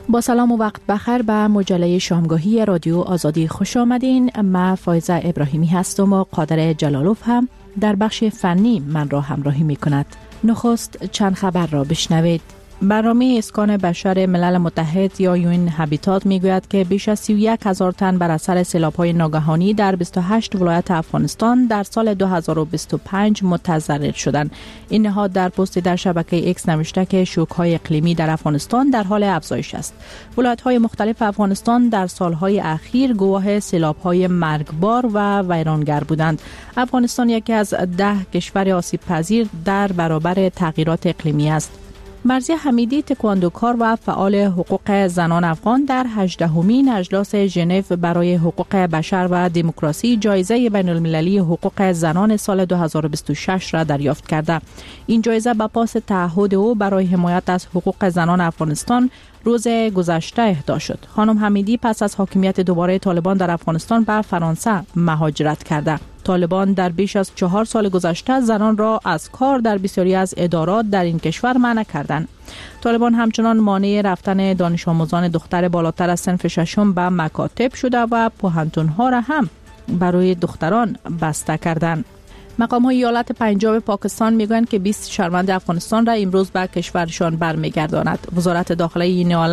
با سلام و وقت بخیر به مجله شامگاهی رادیو آزادی خوش آمدین. من فایزه ابراهیمی هستم و قادر جلالوف هم در بخش فنی من را همراهی می کند. نخست چند خبر را بشنوید. برنامه اسکان بشر ملل متحد یا یون هابیتات میگوید که بیش از 31,000 تن بر اثر سیلاب‌های ناگهانی در 28 ولایت افغانستان در سال 2025 متضرر شدند. این نهاد در پست در شبکه ایکس نوشته که شوک‌های اقلیمی در افغانستان در حال افزایش است. ولایت‌های مختلف افغانستان در سال‌های اخیر گواه سیلاب‌های مرگبار و ویرانگر بودند. افغانستان یکی از 10 کشور آسیب‌پذیر در برابر تغییرات اقلیمی است. مرضیه حمیدی تکواندوکار و فعال حقوق زنان افغان در 18مین اجلاس ژنو برای حقوق بشر و دموکراسی جایزه بین المللی حقوق زنان سال 2026 را دریافت کرده. این جایزه به پاس تعهد او برای حمایت از حقوق زنان افغانستان روز گذشته اهدا شد. خانم حمیدی پس از حاکمیت دوباره طالبان در افغانستان به فرانسه مهاجرت کرده. طالبان در بیش از 4 سال گذشته زنان را از کار در بسیاری از ادارات در این کشور منع کردند. طالبان همچنان مانع رفتن دانش آموزان دختر بالاتر از صنف ششم به مکاتب شده و پوهنتون‌ها را هم برای دختران بسته کردند. مقام‌های ایالت پنجاب پاکستان میگویند که 20 شهروند افغانستان را امروز به کشورشان برمیگرداند. وزارت داخله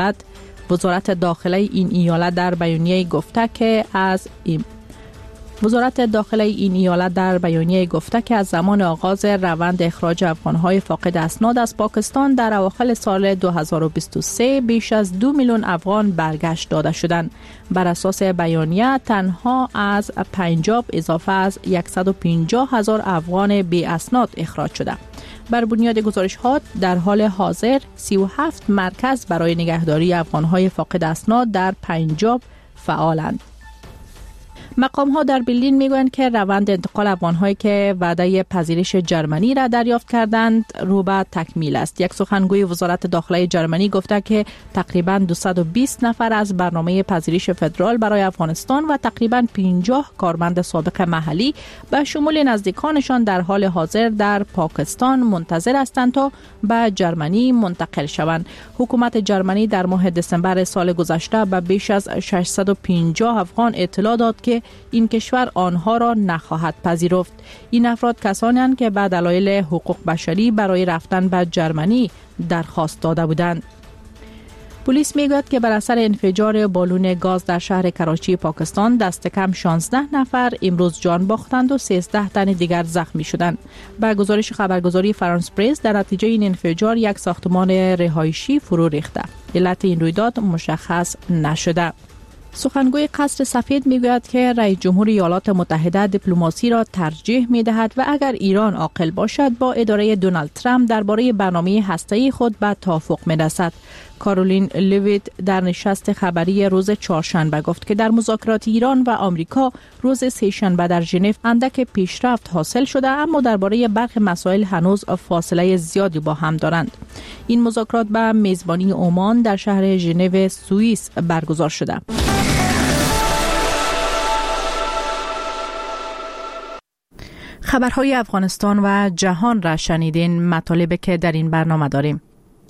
این ایالت در بیانیه گفته که از زمان آغاز روند اخراج افغان‌های فاقد اسناد از پاکستان در اواخر سال 2023 بیش از 2 میلیون افغان برگشت داده شدند. بر اساس بیانیه تنها از پنجاب اضافه از 150,000 افغان بی اسناد اخراج شده. بر بنیاد گزارش‌ها در حال حاضر 37 مرکز برای نگهداری افغان‌های فاقد اسناد در پنجاب فعالند. مقام‌ها در برلین میگویند که روند انتقال افغان‌هایی که وعده پذیرش جرمنی را دریافت کردند رو به تکمیل است. یک سخنگوی وزارت داخله جرمنی گفته که تقریباً 220 نفر از برنامه پذیرش فدرال برای افغانستان و تقریباً 50 کارمند سابق محلی به شمول نزدیکانشان در حال حاضر در پاکستان منتظر هستند تا به جرمنی منتقل شوند. حکومت جرمنی در ماه دسامبر سال گذشته به بیش از 650 افغان اطلاع داد که این کشور آنها را نخواهد پذیرفت. این افراد کسانی هستند که به دلایل حقوق بشری برای رفتن به جرمنی درخواست داده بودند. پلیس میگوید که بر اثر انفجار بالون گاز در شهر کراچی پاکستان دست کم 16 نفر امروز جان باختند و 13 تن دیگر زخمی شدند. به گزارش خبرگزاری فرانس پرس در نتیجه این انفجار یک ساختمان رهایشی فرو ریخته. علت این رویداد مشخص نشده. سخنگوی قصر سفید میگوید که رئیس جمهور ایالات متحده دیپلماسی را ترجیح میدهد و اگر ایران عاقل باشد با اداره دونالد ترامپ درباره برنامه هسته‌ای خود به توافق میرسد. کارولین لیویت در نشست خبری روز چهارشنبه گفت که در مذاکرات ایران و آمریکا روز سه‌شنبه در ژنو اندک پیشرفت حاصل شده، اما درباره برخی مسائل هنوز فاصله زیادی با هم دارند. این مذاکرات به میزبانی عمان در شهر ژنو سوئیس برگزار شده. خبرهای افغانستان و جهان را شنیدین. مطالبی که در این برنامه داریم: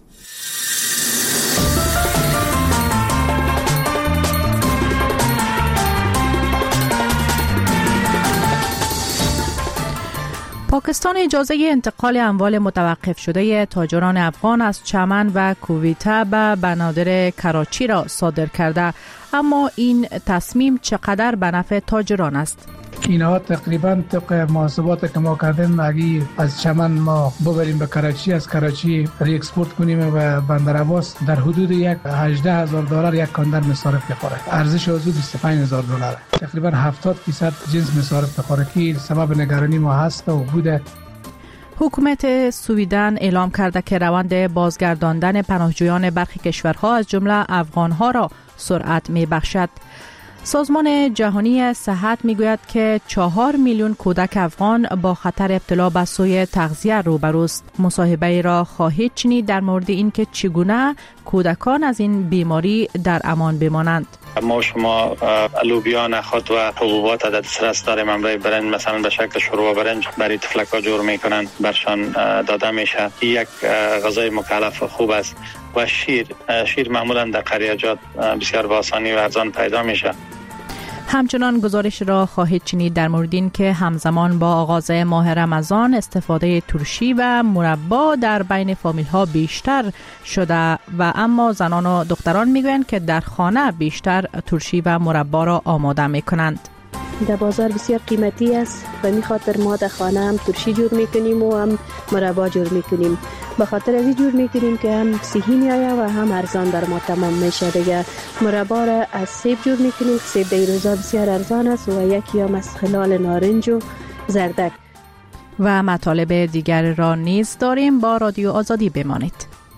پاکستان اجازه انتقال اموال متوقف شده تاجران افغان از چمن و کویته به بنادر کراچی را صادر کرده، اما این تصمیم چقدر به نفع تاجران است؟ اینها تقریبا طبق محاسبات که ما کردیم اگه از چمن ما ببریم به کراچی، از کراچی ری اکسپورت کنیم و بندر عباس، در حدود $18,000 یک کاندر مصارف میخوره. ارزش حدود $25,000. تقریبا 70% جنس مصارف میخوره که سبب نگرانی ما هست و بوده. حکومت سویدن اعلام کرده که روند بازگرداندن پناهجویان برخی کشورها از جمله افغانها را سرعت میبخشد. سازمان جهانی صحت میگوید که 4 میلیون کودک افغان با خطر ابتلا به سوء تغذیه روبروست. مصاحبه را خواهید شنید در مورد اینکه چگونه کودکان از این بیماری در امان بمانند. ما شما لوبیا، نخود و حبوبات در دسترس داریم. امروز برنج مثلا به شکل شوربه برنج برای طفلک‌ها جور میکنن، برشان داده میشه. یک غذای مکلف خوب است و شیر معمولا در قریجات بسیار با آسانی و ارزان پیدا میشه. همچنان گزارش را خواهید شنید در مورد این که همزمان با آغاز ماه رمضان استفاده ترشی و مربا در بین فامیل ها بیشتر شده و اما زنان و دختران میگویند که در خانه بیشتر ترشی و مربا را آماده میکنند. در بازار بسیار قیمتی است و می خاطر ما در خانه هم ترشی جور میکنیم و هم مربا جور میکنیم. به خاطر از این جور میکنیم که هم صحی میآید و هم ارزان در ما تمام میشه. دیگه مربا را از سیب جور میکنیم. سیب در روزا بسیار ارزان است و یکی هم از خلال نارنج و زردک. و مطالب دیگر را نیز داریم. با رادیو آزادی بمانید.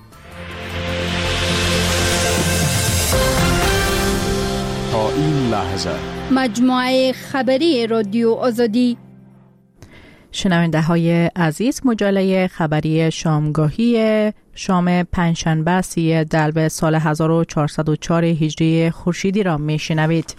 تا این لحظه مجموعه خبری رادیو آزادی. شنونده های عزیز، مجله خبری شامگاهی شام پنجشنبه 30 دلو سال 1404 هجری خورشیدی را می شنوید.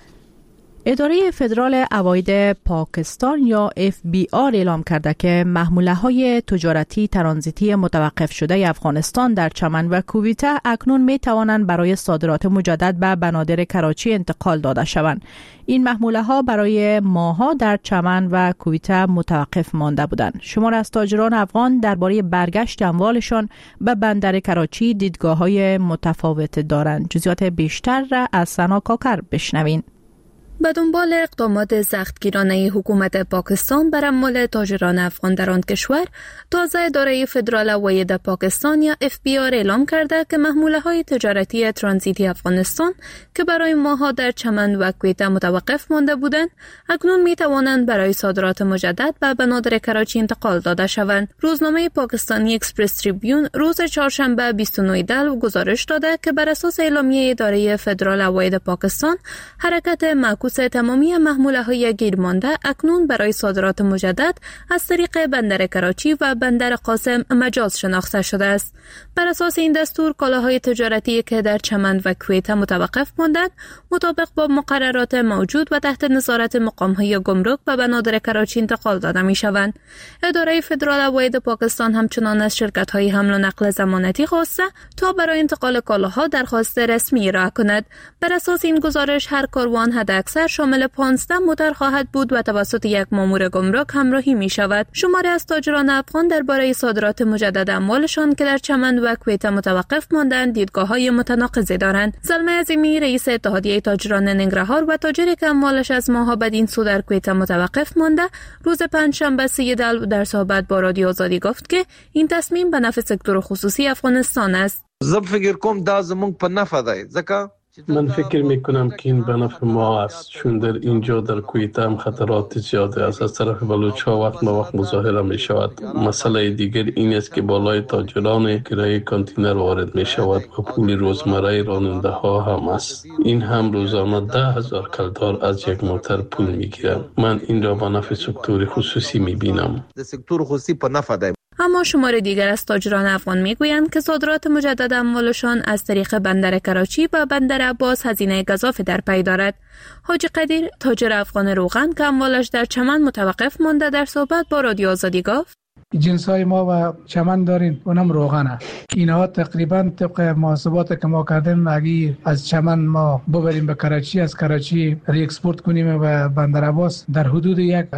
اداره فدرال عواید پاکستان یا FBI اعلام کرده که محموله‌های تجارتی ترانزیتی متوقف شده افغانستان در چمن و کویته اکنون می توانند برای صادرات مجدد به بنادر کراچی انتقال داده شوند. این محموله‌ها برای ماه‌ها در چمن و کویته متوقف مانده بودند. شمار از تاجران افغان درباره برگشت اموالشان به بندر کراچی دیدگاه‌های متفاوت دارند. جزئیات بیشتر را از سنا کاکر بشنوین. به دنبال اقدامات سختگیرانه حکومت پاکستان بر اموال تاجران افغان در آن کشور، تازه اداره فدرال عواید پاکستان یا FBI اعلام کرده که محموله‌های تجارتی ترانزیتی افغانستان که برای ماه‌ها در چمن و کویته متوقف مانده بودند، اکنون می‌توانند برای صادرات مجدد به بنادر کراچی انتقال داده شوند. روزنامه پاکستانی اکسپرس تریبیون روز چهارشنبه 29 دلو گزارش داده که بر اساس اعلامیه اداره فدرال عواید پاکستان، حرکت معکوس تمامی محموله‌های گیرمانده اکنون برای صادرات مجدد از طریق بندر کراچی و بندر قاسم مجاز شناخته شده است. بر اساس این دستور، کالاهای تجارتی که در چمن و کویته متوقف ماندند، مطابق با مقررات موجود و تحت نظارت مقام‌های گمرک به بنادر کراچی انتقال داده می‌شوند. اداره فدرال عواید پاکستان همچنان از شرکت‌های حمل و نقل ضمانتی خواسته تا برای انتقال کالاها درخواست رسمی ارائه کند. بر اساس این گزارش، هر کاروان حداکثر شامل 15 موتر خواهد بود و توسط یک مامور گمرک همراهی می شود. شماری از تاجران افغان درباره صادرات مجدد اموالشان که در چمن و کویته متوقف ماندند دیدگاه‌های متناقضی دارند. زلمه عظیمی، رئیس اتحادیه تاجران ننگرهار و تاجری که اموالش از ماه‌ها بدین سو در کویته متوقف مانده، روز پنجشنبه 30 دلو در صحبت با رادیو آزادی گفت که این تصمیم به نفع سکتور خصوصی افغانستان است. زه فکر کوم دا زموږ په نفع دی، ځکه من فکر میکنم که این به نفع ما است، چون در اینجا در کویته هم خطرات زیاده است. از طرف بلوچ ها وقت به وقت مظاهره می شود. مسئله دیگر این است که بالای تاجران کرایه کانتینر وارد می شود و پول روزمره راننده ها هم است. این هم روزانه 10,000 کلدار از یک موتر پول می گیرند. من این را به نفع سکتور خصوصی می بینم. سکتور خصوصی په نفع دی. اما شمار دیگر از تاجران افغان میگویند که صادرات مجدد اموالشان از طریق بندر کراچی و بندر عباس هزینه گزافی در پی دارد. حاجی قدیر، تاجر افغان روغن که اموالش در چمن متوقف مانده، در صحبت با رادیو آزادی گفت: جنسای ما و چمن داریم، اونم روغنه. اینها تقریبا طبق محاسبات که ما کردیم، اگه از چمن ما ببریم به کراچی، از کراچی ری اکسپورت کنیم و بندر عباس، در حدود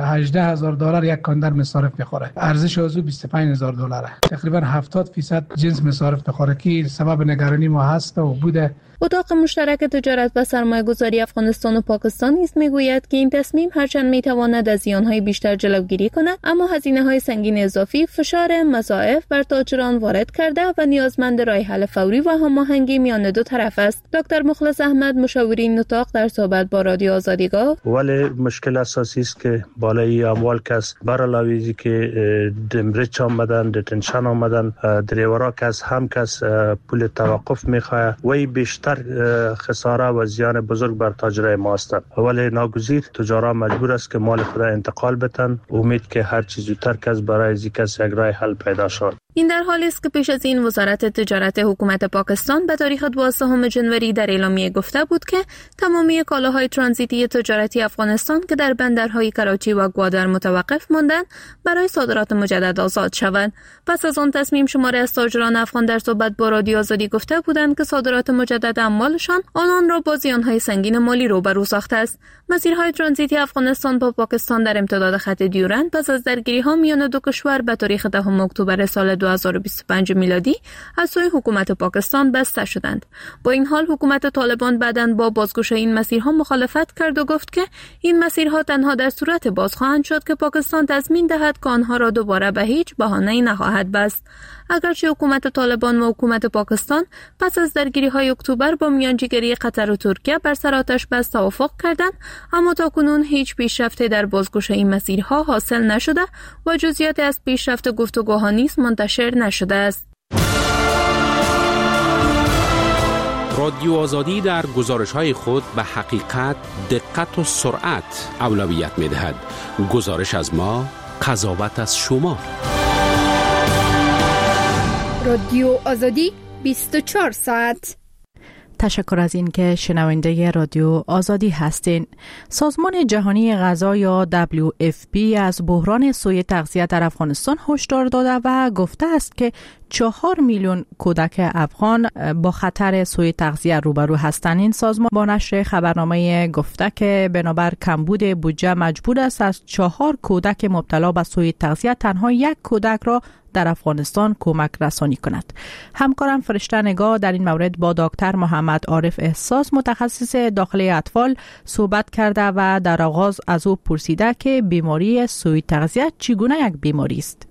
$18,000 یک کاندر مصارف میخوره. ارزش از او $25,000. تقریبا 70% جنس مصارف میخوره که سبب نگرانی ما هست و بوده. اتاق مشترک تجارت و سرمایه‌گذاری افغانستان و پاکستان نیز میگوید که این تصمیم هرچند میتواند از زیان‌های بیشتر جلوگیری کند، اما هزینه‌های سنگین اضافی فشار مضاعف بر تاجران وارد کرده و نیازمند راه حل فوری و هماهنگی میان دو طرف است. دکتر مخلص احمد، مشاور این اتاق، در صحبت با رادیو آزادی گفت: ولی مشکل اساسی است که بالای اموال کس برعلاوه که دمرچ آمدن، دتنشن آمدن، دریورا کس هم کس پول توقف میخواه و بیشتر خساره و زیان بزرگ بر تاجرای ما هستند. ولی ناگزیر تجارا مجبور است که مال خود انتقال بدن، امید که هر چیز زودتر کس برای کس یک راه حل پیدا شود. این در حالی است که پیش از این وزارت تجارت حکومت پاکستان به تاریخ 12 ژانویه در اعلامیه گفته بود که تمامی کالاهای ترانزیتی تجارتی افغانستان که در بندرهای کراچی و گوادر متوقف ماندند برای صادرات مجدد آزاد شوند. پس از آن تصمیم شماری از تاجران افغان در صحبت با رادیو آزادی گفته بودند که صادرات مجدد اموالشان آنان را با زیانهای سنگین مالی روبرو ساخته است. مسیرهای ترانزیتی افغانستان با پاکستان در امتداد خط دیورند پس از درگیری‌ها میان دو کشور به تاریخ 10 اکتبر سال 2025 میلادی از سوی حکومت پاکستان بسته شدند. با این حال حکومت طالبان بعداً با بازگشایی این مسیرها مخالفت کرد و گفت که این مسیرها تنها در صورت باز خواهند شد که پاکستان تضمین دهد که آنها را دوباره به هیچ بهانه‌ای نخواهد بست. اگرچه حکومت طالبان و حکومت پاکستان پس از درگیری‌های اکتبر با میانجیگری قطر و ترکیه بر سر آتش بس توافق کردند، اما تاکنون هیچ پیشرفتی در بازگشایی این مسیرها حاصل نشده و جزئیات از پیشرفت گفتگوها نیز منتشر نشده است. رادیو آزادی در گزارش‌های خود به حقیقت، دقت و سرعت اولویت می‌دهد. گزارش از ما، قضاوت از شما. رادیو آزادی 24 ساعت. تشکر از این که شنونده رادیو آزادی هستین. سازمان جهانی غذا یا WFP از بحران سوء تغذیه در افغانستان هشدار داده و گفته است که 4 میلیون کودک افغان با خطر سوء تغذیه روبرو هستند. این سازمان با نشر خبرنامه گفته که بنابر کمبود بودجه مجبور است از 4 کودک مبتلا به سوء تغذیه تنها 1 کودک را در افغانستان کمک رسانی کند. همکارم فرشته نگاه در این مورد با دکتر محمد عارف احساس متخصص داخلی اطفال صحبت کرده و در آغاز از او پرسیده که بیماری سوء تغذیه چگونه یک بیماری است.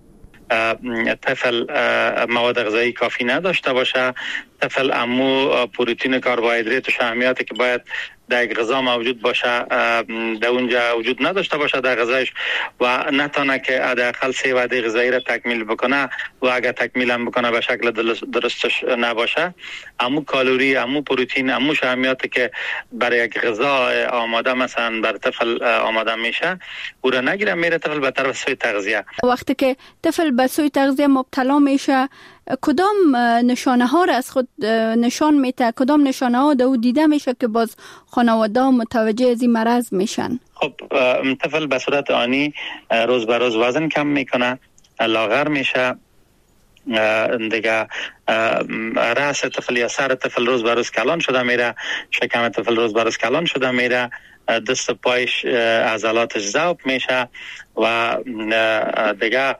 طفل مواد غذایی کافی نداشته باشه، طفل امو پروتئین، کربوهیدرات و شحمیاتی که باید در غذا موجود باشه در اونجا وجود نداشته باشه در غذایش و نتونه که حداقل 3 وعده غذایی را تکمیل بکنه و اگر تکمیل هم بکنه به شکل درستش نباشه، امو کالری، امو پروتئین، امو شحمیاتی که برای یک غذا آماده مثلا بر طفل آماده میشه او را نگیره، میره طفل به طرف سوء تغذیه. وقتی که طفل به سوء تغذیه مبتلا میشه کدام نشانه ها را از خود نشان میده؟ کدام نشانه ها در او دیده میشه که باز خانواده متوجه از این مرض میشن؟ خب طفل به صورت آنی روز به روز وزن کم میکنه، لاغر میشه، دیگه رأس طفل یا سر طفل روز به روز کلان شده میره، شکم طفل روز به روز کلان شده میره، دست پایش عضلاتش ذوب میشه و دیگه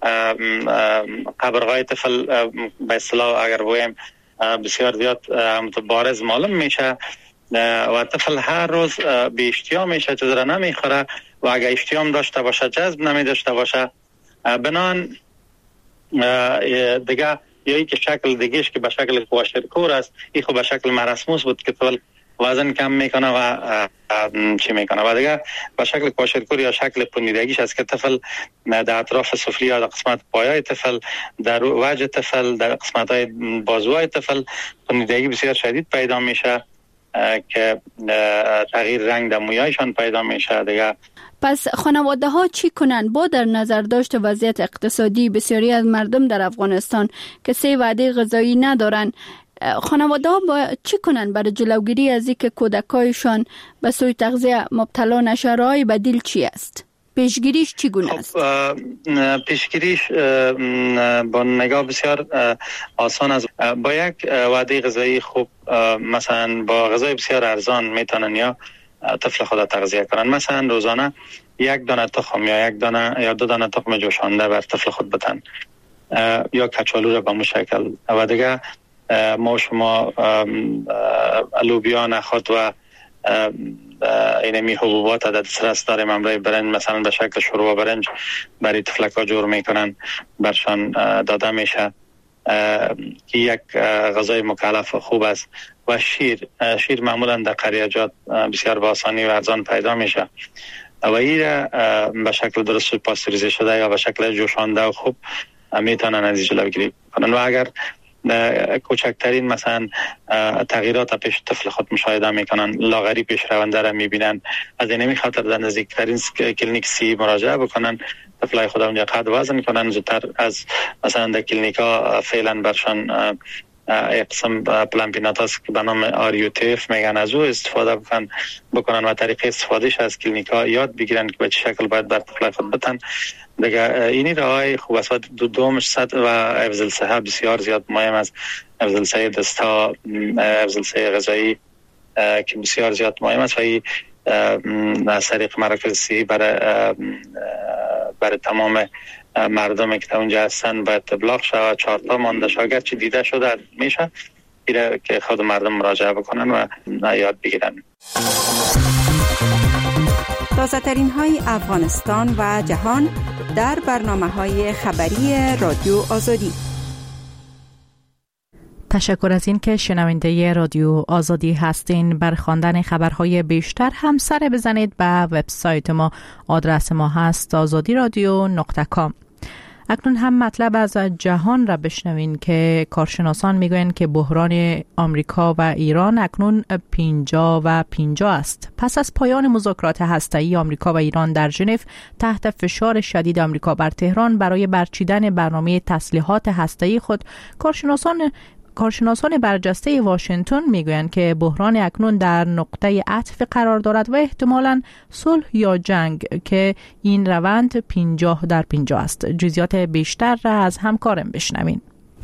قبرهای طفل به اصطلاح اگر بگویم بسیار زیاد بارز معلوم میشه و طفل هر روز بی اشتها میشه، چیز را نمیخوره و اگر اشتها داشته باشه جذب نمی داشته باشه. بنان دیگه یا ای که شکل دیگهش که به شکل کواشرکور است، این خب به شکل مرسموس بود که طفل وزن کم میکنه و چی میکنه و دیگه به شکل کواشرکور یا شکل پنیدگیش است که طفل در اطراف سفلی یا در قسمت پایای طفل، در وجه طفل، در قسمت های بازوهای طفل پنیدگی بسیار شدید پیدا میشه که تغییر رنگ در مویایشان پیدا میشه دیگه. پس خانواده ها چی کنن با در نظر داشت وضعیت اقتصادی بسیاری از مردم در افغانستان که 3 وعده غذایی ندارن؟ خانواده ها با چی کنن برای جلوگیری از اینکه کودکایشان به سوء تغذیه مبتلا نشه؟ راه بدیل چی است؟ پیشگیریش چگونه است؟ پیشگیریش با نگاه بسیار آسان است. با یک وعده غذایی خوب، مثلا با غذای بسیار ارزان میتونن یا طفل خود تغذیه کنن. مثلا روزانه 1 دانه تخم یا 1 دانه یا 2 دانه تخم جوشانده بر طفل خود بدن یا کچالو را به مو شکل و دیگه ما شما لوبیا، نخود و اینمی حبوبات در دسترس داریم. امروز برنج مثلا به شکل شوربه برنج برای طفلکا جور میکنن، برشان داده میشه که یک غذای مکلف خوب است. و شیر معمولا در قریجات بسیار با آسانی و ارزان پیدا میشه و این به شکل درست پاستوریزه شده یا به شکل جوشانده و خوب میتونن از جلوگیری کنن. و اگر کوچکترین مثلا تغییرات پیش طفل خود مشاهده میکنن، لاغری پیش رونده را میبینن. از این خاطر در نزدیکترین کلینیک سی مراجعه بکنن، طفلای خود اونجا قد وزن کنن، زودتر از مثلا در کلینیکا فعلا برشان یک قسم پلمپینات هست که به نام آریوتیف میگن، از او استفاده بکنن و طریق استفادهش از کلینیکا یاد بگیرن که به چه شکل باید بر طفلای خود بتن. دیگه اینی راهای خوب است. دومش سطح و حفظ الصحه بسیار زیاد مهم است. حفظ الصحه دستا، حفظ الصحه غذایی که بسیار زیاد مهم است و این از طریق مراکز صحی برای تمام مردم که اونجا هستن باید ابلاغ شود. 4 تا مانده اگر چی دیده شده میشه ایره که خود مردم مراجعه بکنن و یاد بگیرن. تازه ترین های افغانستان و جهان در برنامه های خبری رادیو آزادی. تشکر از این که شنونده رادیو آزادی هستین. بر خواندن خبرهای بیشتر هم سر بزنید به وبسایت ما. آدرس ما هست azadiradio.com. اکنون هم مطلب از جهان را بشنوین که کارشناسان میگویند که بحران آمریکا و ایران اکنون 50-50 است. پس از پایان مذاکرات هسته‌ای آمریکا و ایران در ژنو، تحت فشار شدید آمریکا بر تهران برای برچیدن برنامه تسلیحات هسته‌ای خود، کارشناسان برجسته واشنگتن میگویند که بحران اکنون در نقطه عطف قرار دارد و احتمالاً صلح یا جنگ که این روند 50-50 است. جزئیات بیشتر را از همکارم بشنوین.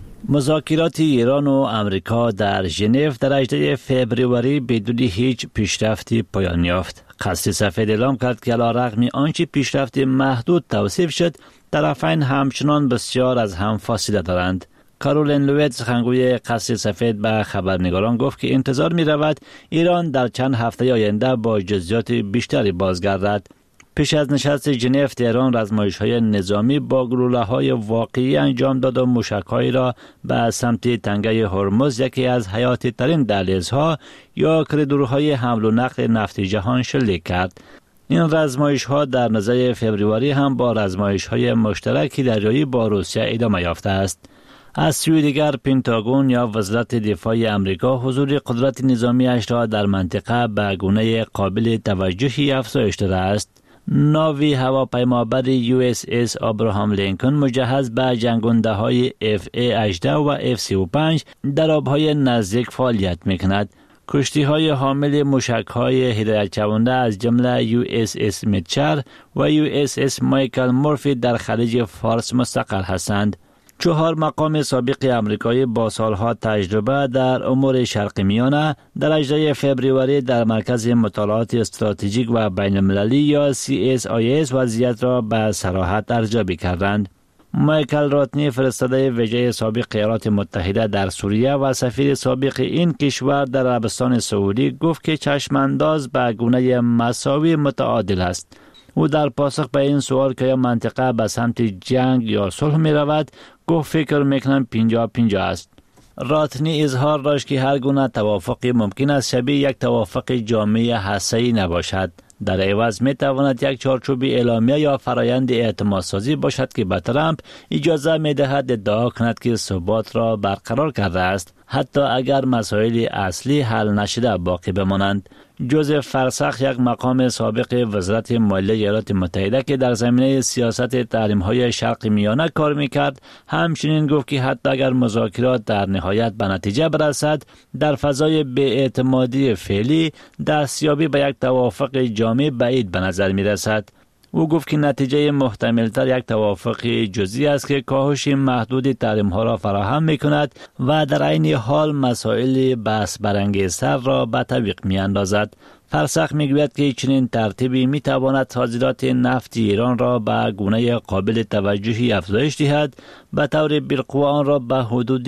مذاکرات ایران و آمریکا در ژنو در 18 فوریه بدون هیچ پیشرفتی پایان یافت. قصر سفید اعلام کرد که علیرغم آنچه پیشرفت محدود توصیف شد، طرفین همچنان بسیار از هم فاصله دارند. کارولین لویت، سخنگوی قصر سفید، به خبرنگاران گفت که انتظار می رود ایران در چند هفته آینده با جزئیات بیشتری بازگردد. پیش از نشست ژنو، تهران آزمایش‌های نظامی با گلوله‌های واقعی انجام داد و موشک‌هایی را به سمت تنگه هرمز، یکی از حیاتی ترین دهلیزها یا کریدورهای حمل و نقل نفت جهان، شلیک کرد. این آزمایش‌ها در نزدیک فوریه هم با آزمایش‌های مشترک دریایی با روسیه ادامه یافته است. از سوی دیگر، پنتاگون یا وزارت دفاع آمریکا حضور قدرت نظامی‌اش را در منطقه به گونه قابل توجهی افزایش داده است. ناوی هواپیمابر USS ابراهام لینکن مجهز به جنگنده‌های FA-18 و F-35 در آب‌های نزدیک فعالیت می‌کند. کشتی‌های حامل موشک‌های هدایت شونده از جمله USS میتچر و USS مایکل مورفی در خلیج فارس مستقر هستند. 4 مقام سابق آمریکایی با سالها تجربه در امور شرق میانه در 18 فوریه در مرکز مطالعات استراتژیک و بین المللی یا CSIS وضعیت را به صراحت ارزیابی کردند. مایکل راتنی، فرستاده ویژه سابق ایالات متحده در سوریه و سفیر سابق این کشور در عربستان سعودی، گفت که چشمانداز به گونه مساوی متعادل است. او در پاسخ به این سوال که یا منطقه به سمت جنگ یا صلح می رود، گفت فکر میکنم 50-50 است. راتنی اظهار داشت که هر گونه توافقی ممکن است شبیه یک توافق جامع هسته‌ای نباشد. در عوض می تواند یک چارچوب اعلامیه یا فرایند اعتماد سازی باشد که به ترامپ اجازه می دهد ادعا کند که ثبات را برقرار کرده است، حتی اگر مسائل اصلی حل نشده باقی بمانند. جوزف فرسخ، یک مقام سابق وزارت مالیه ایالات متحده که در زمینه سیاست تحریم‌های شرق میانه کار می‌کرد، همچنین گفت که حتی اگر مذاکرات در نهایت به نتیجه برسد، در فضای بی‌اعتمادی فعلی دستیابی به یک توافق جامع بعید به نظر می‌رسد. او گفت که نتیجه محتمل‌تر یک توافق جزئی است که کاهش محدود تحریم‌ها را فراهم می‌کند و در عین حال مسائل بحث برانگیزتر را به تعویق می‌اندازد. فرسخ میگوید که چنین ترتیبی میتواند صادرات نفت ایران را به گونه قابل توجهی افزایش دهد، به طور بالقوه آن را به حدود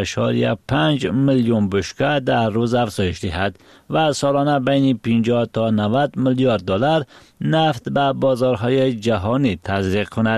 2.5 میلیون بشکه در روز افزایش دهد و سالانه بین 50 تا 90 میلیارد دلار نفت به بازارهای جهانی تزریق کند.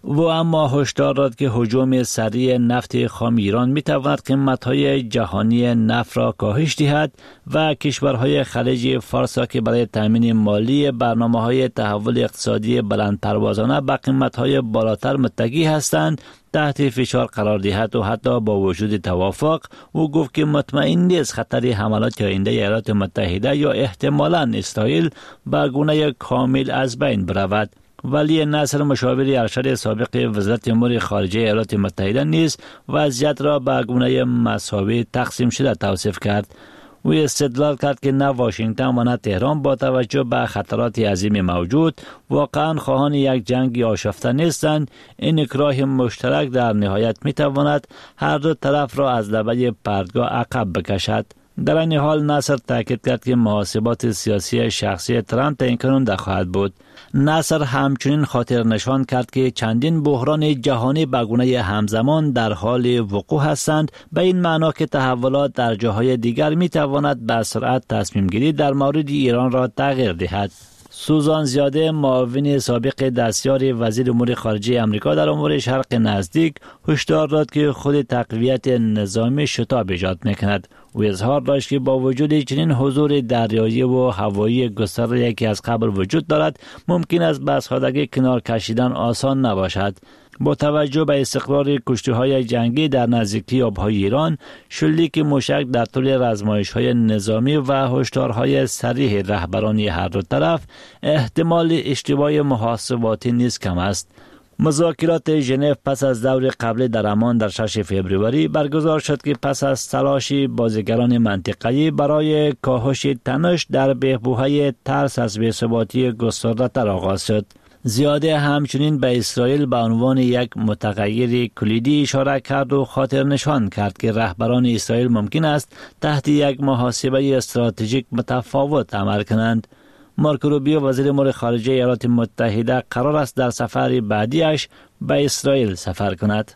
و اما هشدار داد که هجوم سریع نفت خام ایران میتواند قیمت‌های جهانی نفت را کاهش دهد و کشورهای خلیج فارس که برای تامین مالی برنامه‌های تحول اقتصادی بلند پروازانه به قیمت‌های بالاتر متکی هستند تحت فشار قرار دهد و حتی با وجود توافق او گفت که مطمئن نیست خطر حملات آینده ایالات متحده یا احتمالاً اسرائیل به گونه کامل از بین برود. ولی نصر مشاور ارشد سابق وزارت امور خارجه ایالات متحده نیز وضعیت را به گونه مساوی تقسیم شده توصیف کرد. او استدلال کرد که نه واشنگتن و نه تهران با توجه به خطرات عظیم موجود واقعا خواهان یک جنگ آشفته نیستند. این اکراه مشترک در نهایت می تواند هر دو طرف را از لبه پرتگاه عقب بکشد. در این حال نصر تاکید کرد که محاسبات سیاسی شخصی ترامپ تعیین کننده خواهد بود. نصر همچنین خاطر نشان کرد که چندین بحران جهانی به گونه همزمان در حال وقوع هستند، به این معنا که تحولات در جاهای دیگر می تواند به سرعت تصمیم گیری در مورد ایران را تغییر دهد. سوزان زیاده معاون سابق دستیار وزیر امور خارجه آمریکا در امور شرق نزدیک هشدار داد که خود تقویت نظامی شتاب ایجاد می‌کند. او اظهار داشت که با وجود چنین حضور دریایی و هوایی گسترده که از قبل وجود دارد ممکن است به سادگی کنار کشیدن آسان نباشد. با توجه به استقرار کشتی‌های جنگی در نزدیکی آب‌های ایران، شلیک موشک در طول آزمایش‌های نظامی و هشدارهای صریح رهبران هر دو طرف، احتمال اشتباه محاسباتی نیز کم است. مذاکرات ژنو پس از دور قبلی در عمان در 6 فوریه برگزار شد که پس از تلاش بازیگران منطقه‌ای برای کاهش تنش در بحبوحه ترس از بی‌ثباتی گسترده‌تر آغاز شد. زیاده همچنین به اسرائیل به عنوان یک متغیر کلیدی اشاره کرد و خاطر نشان کرد که رهبران اسرائیل ممکن است تحت یک محاسبه استراتژیک متفاوت عمل کنند. مارکو روبیو وزیر امور خارجه ایالات متحده قرار است در سفر بعدیش به اسرائیل سفر کند.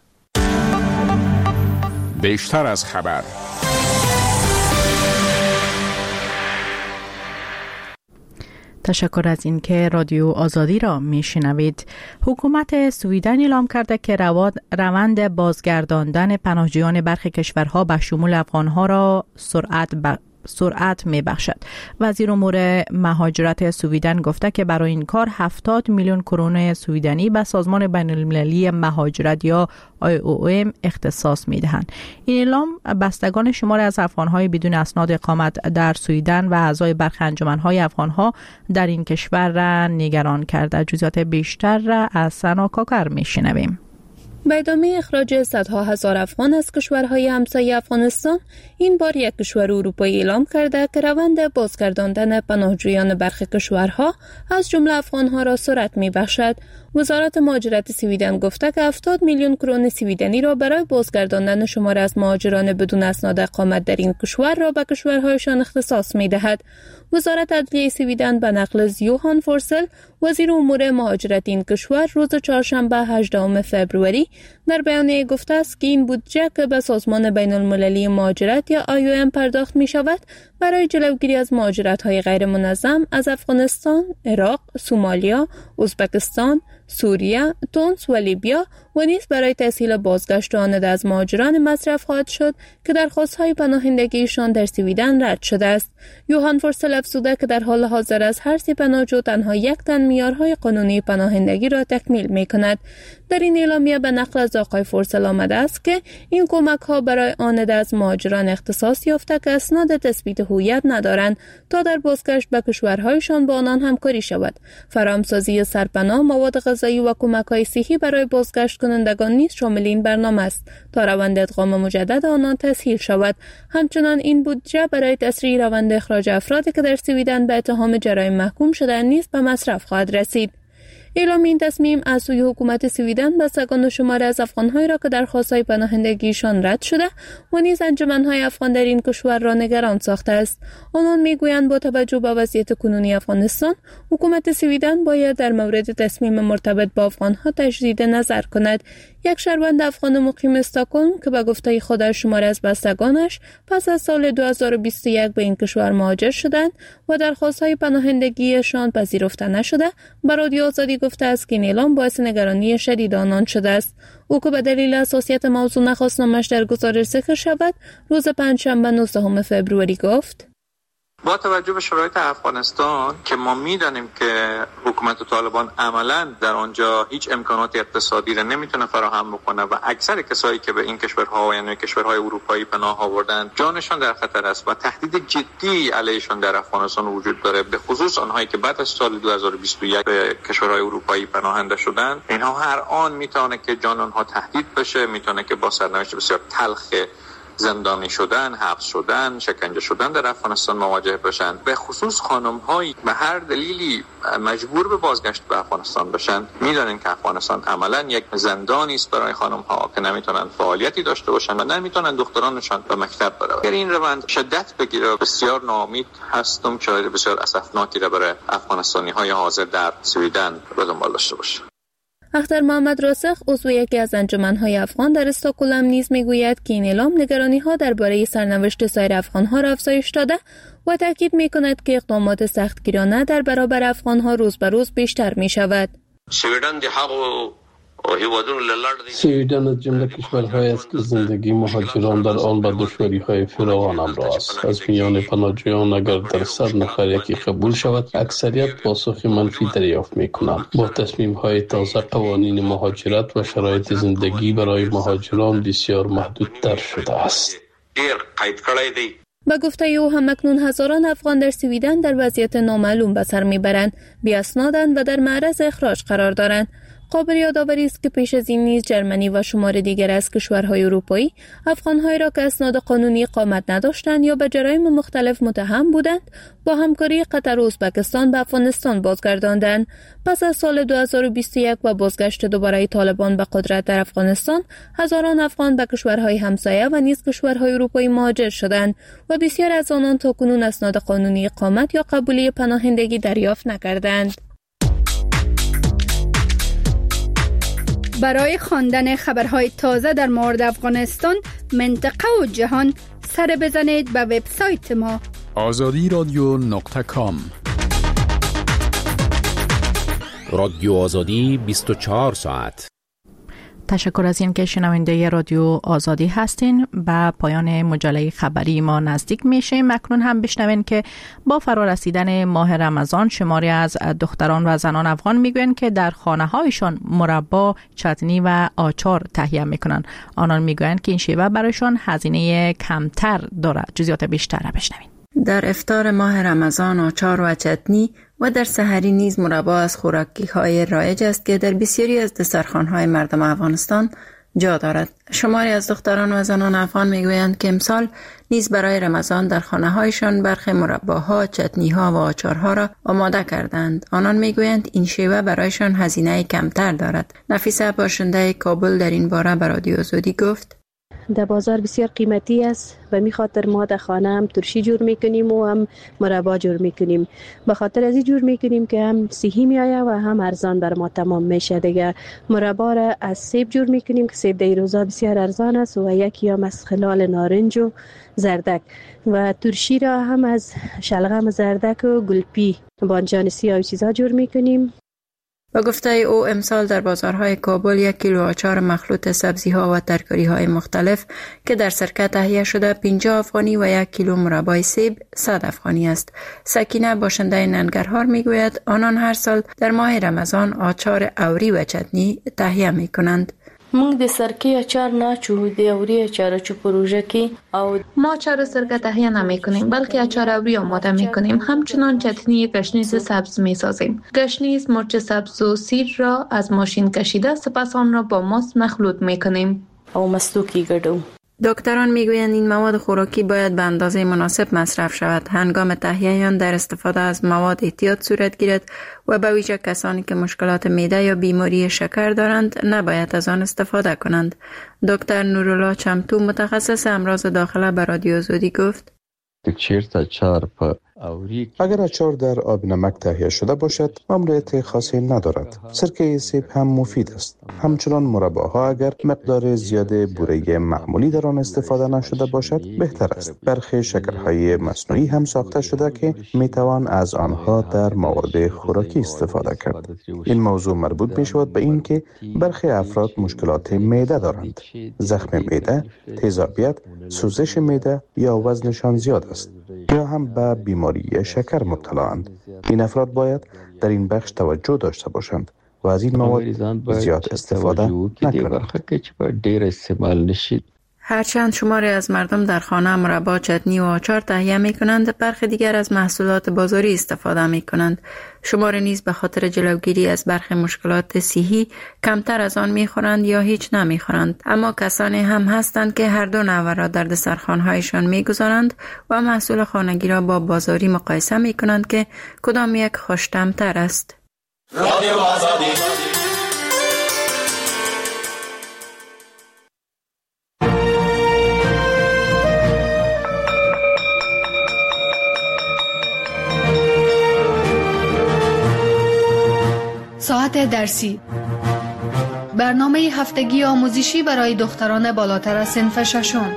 بیشتر از خبر. تشکر از اینکه رادیو آزادی را میشنوید. حکومت سویدن اعلام کرده که روند بازگرداندن پناهجویان برخی کشورها به شمول افغانها را سرعت میبخشد. وزیر امور مهاجرت سویدن گفته که برای این کار 70 میلیون کرون سویدنی به سازمان بین المللی مهاجرت یا IOM اختصاص میدهند. این اعلام بستگان شماری از افغانهای بدون اسناد اقامت در سویدن و اعضای برخی انجمنهای افغانها در این کشور را نگران کرده. جزئیات بیشتر را از سنا کاکر میشنویم. به ادامه اخراج صدها هزار افغان از کشورهای همسایه افغانستان، این بار یک کشور اروپایی اعلام کرده که روند بازگرداندن پناهجویان برخی کشورها از جمله افغانها را سرعت می‌بخشد. وزارت مهاجرت سویدن گفته که 70 میلیون کرون سویدنی را برای بازگرداندن شمار از مهاجران بدون اسناد اقامت در این کشور را به کشورهایشان اختصاص می‌دهد. وزارت عدلیه سویدن به نقل از یوهان فورسل وزیر امور مهاجرت این کشور روز چهارشنبه 18 فوریه در بیانیه گفته است که این بودجه که به سازمان بین المللی مهاجرت یا IOM پرداخت می شود برای جلوگیری از مهاجرت‌های غیر منظم از افغانستان، عراق، سومالیا، ازبکستان، سوریه، تونس و لیبیا و نیز برای تسهیل بازگشت آمده از مهاجران مصرف خواهد شد که درخواست‌های پناهندگیشان در سویدن رد شده است. یوهان فورسل افزوده که در حال حاضر از هر 30 پناهجو تنها 1 تن معیارهای قانونی پناهندگی را تکمیل می‌کند. در این اعلامیه به نقل از آقای فورسل آمده است که این کمک‌ها برای آمده از مهاجران اختصاص یافته که اسناد تثبیت هویت ندارند تا در بازگشت به کشورهایشان با آنان همکاری شود. فراهمسازی سرپناه، مواد غذایی و کمک‌های صحی برای بازگشت کنندگان نیز شامل این برنامه است تا روند ادغام مجدد آنان تسهیل شود. همچنان این بودجه برای تسریع روند اخراج افرادی که در سویدن به اتهام جرایم محکوم شدند نیز به مصرف خواهد رسید. اعلام این تصمیم از سوی حکومت سویدن بستگان شماری از افغان‌هایی را که درخواست‌های پناهندگیشان رد شده و نیز انجمن‌های افغان در این کشور را نگران ساخته است. آنان می‌گویند با توجه به وضعیت کنونی افغانستان، حکومت سویدن باید در مورد تصمیم مرتبط با افغان‌ها تجدید نظر کند. یک شهروند افغان مقیم استکهلم که به گفته خودش شماری از بستگانش پس از سال 2021 به این کشور مهاجر شدند و درخواست‌های پناهندگیشان پذیرفته نشده، به رادیو آزادی گفته است که این اعلام باعث نگرانی شدید آنان شده است. او که به دلیل حساسیت موضوع نخواست نامش در گزارش ذکر شود، روز پنجشنبه 19 فوریه گفت: با توجه به شرایط افغانستان که ما میدانیم که حکومت طالبان عملاً در آنجا هیچ امکانات اقتصادی را نمیتونه فراهم بکنه و اکثر کسایی که به این کشورها و یعنی کشورهای اروپایی پناه آوردن جانشان در خطر است و تهدید جدی علیشان در افغانستان وجود داره، به خصوص آنهایی که بعد از سال 2021 به کشورهای اروپایی پناهنده شدن. اینها هر آن میتونه که جان آنها تهدید بشه، میتونه که با سرنوشت بسیار تلخ زندانی شدن، حبس شدن، شکنجه شدن در افغانستان مواجه بشن. به خصوص خانم‌هایی به هر دلیلی مجبور به بازگشت به افغانستان بشن. میدونن که افغانستان عملاً یک زندانی است برای خانم‌ها که نمیتونن فعالیتی داشته باشن و نمیتونن دخترانشان به مکتب برن. اگر این روند شدت بگیره، بسیار ناامید هستم که بسیار اسفناکی را برای افغانستانی‌های حاضر در سویدن به دنبال داشته باشه. اختر محمد راسخ، عضو یکی از انجمن‌های افغان در استکهلم نیز میگوید که این اعلام نگرانی‌ها درباره سرنوشت سایر افغان‌ها را افزایش داده و تاکید می‌کند که اقدامات سختگیرانه در برابر افغان‌ها روز به روز بیشتر می‌شود. سویدن از جمله کشورهایی است که زندگی مهاجران در آن با دشواری‌های فراوان همراه است. از میان پناهجویان اگر در 100 نفر یکی قبول شود، اکثریت پاسخ منفی دریافت می‌کنند. با تصمیم‌های تازه قوانین مهاجرت و شرایط زندگی برای مهاجران بسیار محدودتر شده است. با گفته او همکنون هزاران افغان در سویدن در وضعیت نامعلوم به سر میبرند، بی‌اسنادند و در معرض اخراج قرار دارند. قابل یادآوری است که پیش از این نیز جرمنی و شمار دیگر از کشورهای اروپایی افغان‌هایی را که اسناد قانونی اقامت نداشتند یا به جرایم مختلف متهم بودند با همکاری قطر و ازبکستان به افغانستان بازگرداندند. پس از سال 2021 و بازگشت دوباره طالبان به قدرت در افغانستان، هزاران افغان به کشورهای همسایه و نیز کشورهای اروپایی مهاجر شدند و بسیار از آنان تاکنون اسناد قانونی اقامت یا قبولی پناهندگی دریافت نکردند. برای خواندن خبرهای تازه در مورد افغانستان، منطقه و جهان، سر بزنید به وبسایت ما azadiradyo.com. رادیو آزادی 24 ساعت. تشکر از این که شنونده رادیو آزادی هستین. به پایان مجله خبری ما نزدیک میشیم. اکنون هم بشنوین که با فرارسیدن ماه رمضان شماری از دختران و زنان افغان میگوین که در خانه هایشان مربا، چتنی و آچار تهیه میکنن. آنان میگوین که این شیوه برایشان هزینه کمتر دارد. جزئیات بیشتر را بشنوین. در افطار ماه رمضان آچار و چتنی و در سحری نیز مربا از خوراکی‌های رایج است که در بسیاری از دسترخوان‌های مردم افغانستان جا دارد. شماری از دختران و زنان افغان میگویند که امسال نیز برای رمضان در خانه‌هایشان برخی مرباها، چتنی‌ها و آچارها را آماده کردند. آنان میگویند این شیوه برایشان هزینه کمتر دارد. نفیسه باشنده کابل در این باره به رادیو آزادی گفت: در بازار بسیار قیمتی است و می خاطر ما در خانه هم ترشی جور میکنیم و هم مربا جور میکنیم. به خاطر از این جور میکنیم که هم صحی می آید و هم ارزان بر ما تمام میشه. دیگه مربا را از سیب جور میکنیم که سیب در روزا بسیار ارزان است و یکی هم از خلال نارنج و زردک و ترشی را هم از شلغم زردک و گلپی بانجان سیاه و چیزا جور میکنیم. با گفته او امسال در بازارهای کابل 1 کیلو آچار مخلوط سبزی‌ها و ترکاری‌های مختلف که در سرکه تهیه شده 50 افغانی و 1 کیلو مربای سیب 100 افغانی است. سکینه باشنده ننگرهار میگوید آنان هر سال در ماه رمضان آچار اوری و چتنی تهیه میکنند. موږ د سرکې اچار نه چو د اوري اچار چو پروژه کې او ما اچار سرکه تهیه نمی‌کنیم بلکه اچار اوری آماده می‌کنیم. همچنان چتنی گشنیز سبز می‌سازیم. گشنیز مرچ سبز و سیر را از ماشین کشیده سپس آن را با ماست مخلوط می‌کنیم او مستو کې ګډو. دکتران میگویند این مواد خوراکی باید به اندازه مناسب مصرف شود. هنگام تهیه آن در استفاده از مواد احتیاط صورت گیرد و به ویژه کسانی که مشکلات معده یا بیماری شکر دارند نباید از آن استفاده کنند. دکتر نورالله چمتو متخصص امراض داخله به رادیو آزادی گفت: چیرته چار په اگر اچار در آب نمک تهیه شده باشد ممنوعیت خاصی ندارد. سرکه سیب هم مفید است. همچنان مرباها اگر مقدار زیاد بوره معمولی در آن استفاده نشده باشد بهتر است. برخی شکرهای مصنوعی هم ساخته شده که میتوان از آنها در مواد خوراکی استفاده کرد. این موضوع مربوط می شود به این که برخی افراد مشکلات معده دارند. زخم معده، تیزابیت، سوزش معده یا وزنشان زیاد است یا هم به بیماری شکر مبتلااند. این افراد باید در این بخش توجه داشته باشند و از این مواد زیاد استفاده نکنند. هرچند شماری از مردم در خانه مربا، چتنی و آچار تهیه می کنند، برخی دیگر از محصولات بازاری استفاده می کنند. شماری نیز به خاطر جلوگیری از برخی مشکلات صحی کمتر از آن می خورند یا هیچ نمی خورند. اما کسانی هم هستند که هر دو نوع را در دسترخوان‌هایشان می گذارند و محصول خانگی را با بازاری مقایسه می کنند که کدام یک خوش‌طعم‌تر است. رادیو آزادی. ساعت درسی، برنامه هفتگی آموزشی برای دختران بالاتر از صنف ششم.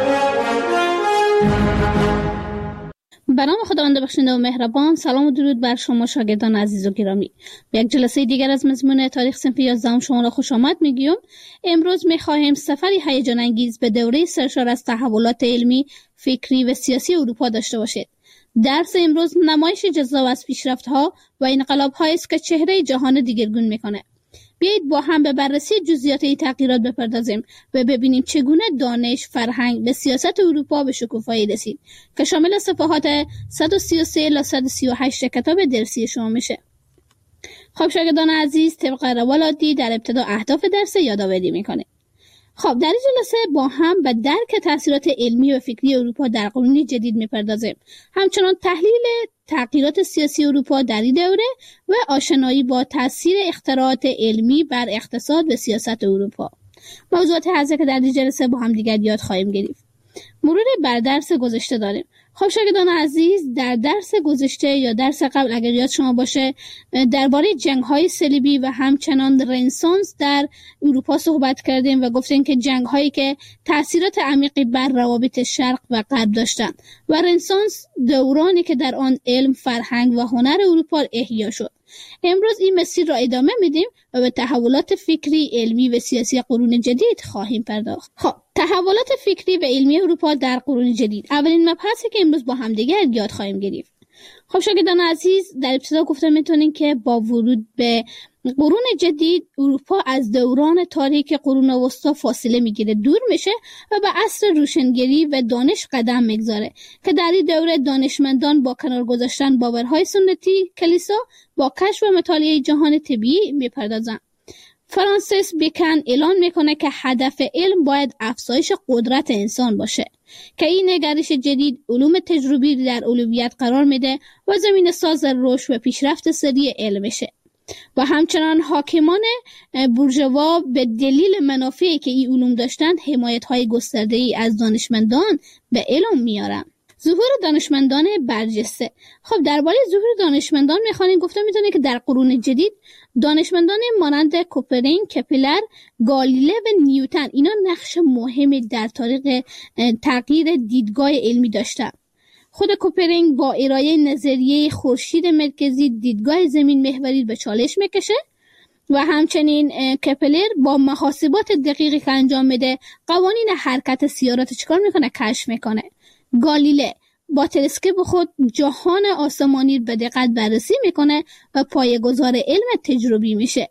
به نام خداوند بخشنده و مهربان. سلام و درود بر شما شاگردان عزیز و گرامی. به یک جلسه دیگر از مضمون تاریخ صنف 11 شما را خوش آمد میگیم. امروز میخواهیم سفری هیجان انگیز به دوره سرشار از تحولات علمی، فکری و سیاسی اروپا داشته باشید. درس امروز نمایش جذاب از پیشرفت‌ها و انقلاب‌هایی است که چهره جهان دیگرگون می‌کنه. بیایید با هم به بررسی جزئیات این تغییرات بپردازیم و ببینیم چگونه دانش، فرهنگ و سیاست اروپا به شکوفایی رسید که شامل صفحات 133 الی 138 کتاب درسی شما میشه. خب شاگردان عزیز، طبق روال عادی در ابتدا اهداف درس یادآوری می‌کنیم. خب در این جلسه با هم به درک تاثیرات علمی و فکری اروپا در قرون جدید می‌پردازیم. همچنان تحلیل تغییرات سیاسی اروپا در این دوره و آشنایی با تاثیر اختراعات علمی بر اقتصاد و سیاست اروپا. موضوعات حاضر که در این جلسه با هم دیگر یاد خواهیم گرفت. مرور بر درس گذشته داریم. خب شاگردان عزیز، در درس گذشته یا درس قبل اگر یاد شما باشه درباره جنگ‌های صلیبی و همچنان رنسانس در اروپا صحبت کردیم و گفتیم که جنگ‌هایی که تأثیرات عمیقی بر روابط شرق و غرب داشتند و رنسانس دورانی که در آن علم، فرهنگ و هنر اروپا احیا شد. امروز این مسیر را ادامه میدیم و به تحولات فکری، علمی و سیاسی قرون جدید خواهیم پرداخت. خب تحولات فکری و علمی اروپا در قرون جدید اولین مبحثی که امروز با هم دیگر یاد خواهیم گرفت. خب شاگردان عزیز، در ابتدا گفتم میتونین که با ورود به قرون جدید اروپا از دوران تاریک قرون وسطا فاصله میگیره، دور میشه و به عصر روشنگری و دانش قدم میگذاره که در این دوره دانشمندان با کنار گذاشتن باورهای سنتی کلیسا با کشف و مطالعه جهان طبیعی میپردازن. فرانسیس بیکن اعلان میکنه که هدف علم باید افزایش قدرت انسان باشه که این نگرش جدید علوم تجربی در اولویت قرار میده و زمین ساز رشد و پیشرفت سریع علم میشه. و همچنان حاکمان بورژوا به دلیل منافعی که این علوم داشتند حمایت‌های گسترده‌ای از دانشمندان به علم میارن. ظهور دانشمندان برجسته. خب درباره ظهور دانشمندان میخوانیم گفته میتونه که در قرون جدید دانشمندان مانند کوپرینگ، کپلر، گالیله و نیوتن اینا نقش مهمی در تاریخ تغییر دیدگاه علمی داشتن. خود کوپرینگ با ارائه نظریه خورشید مرکزی دیدگاه زمین محوری به چالش میکشه و همچنین کپلر با محاسبات دقیقی که انجام میده قوانین حرکت سیارات چیکار میکنه؟ کشف میکنه. گالیله با تلسکوپ خود جهان آسمانی به دقت بررسی میکنه و پایه‌گذار علم تجربی میشه.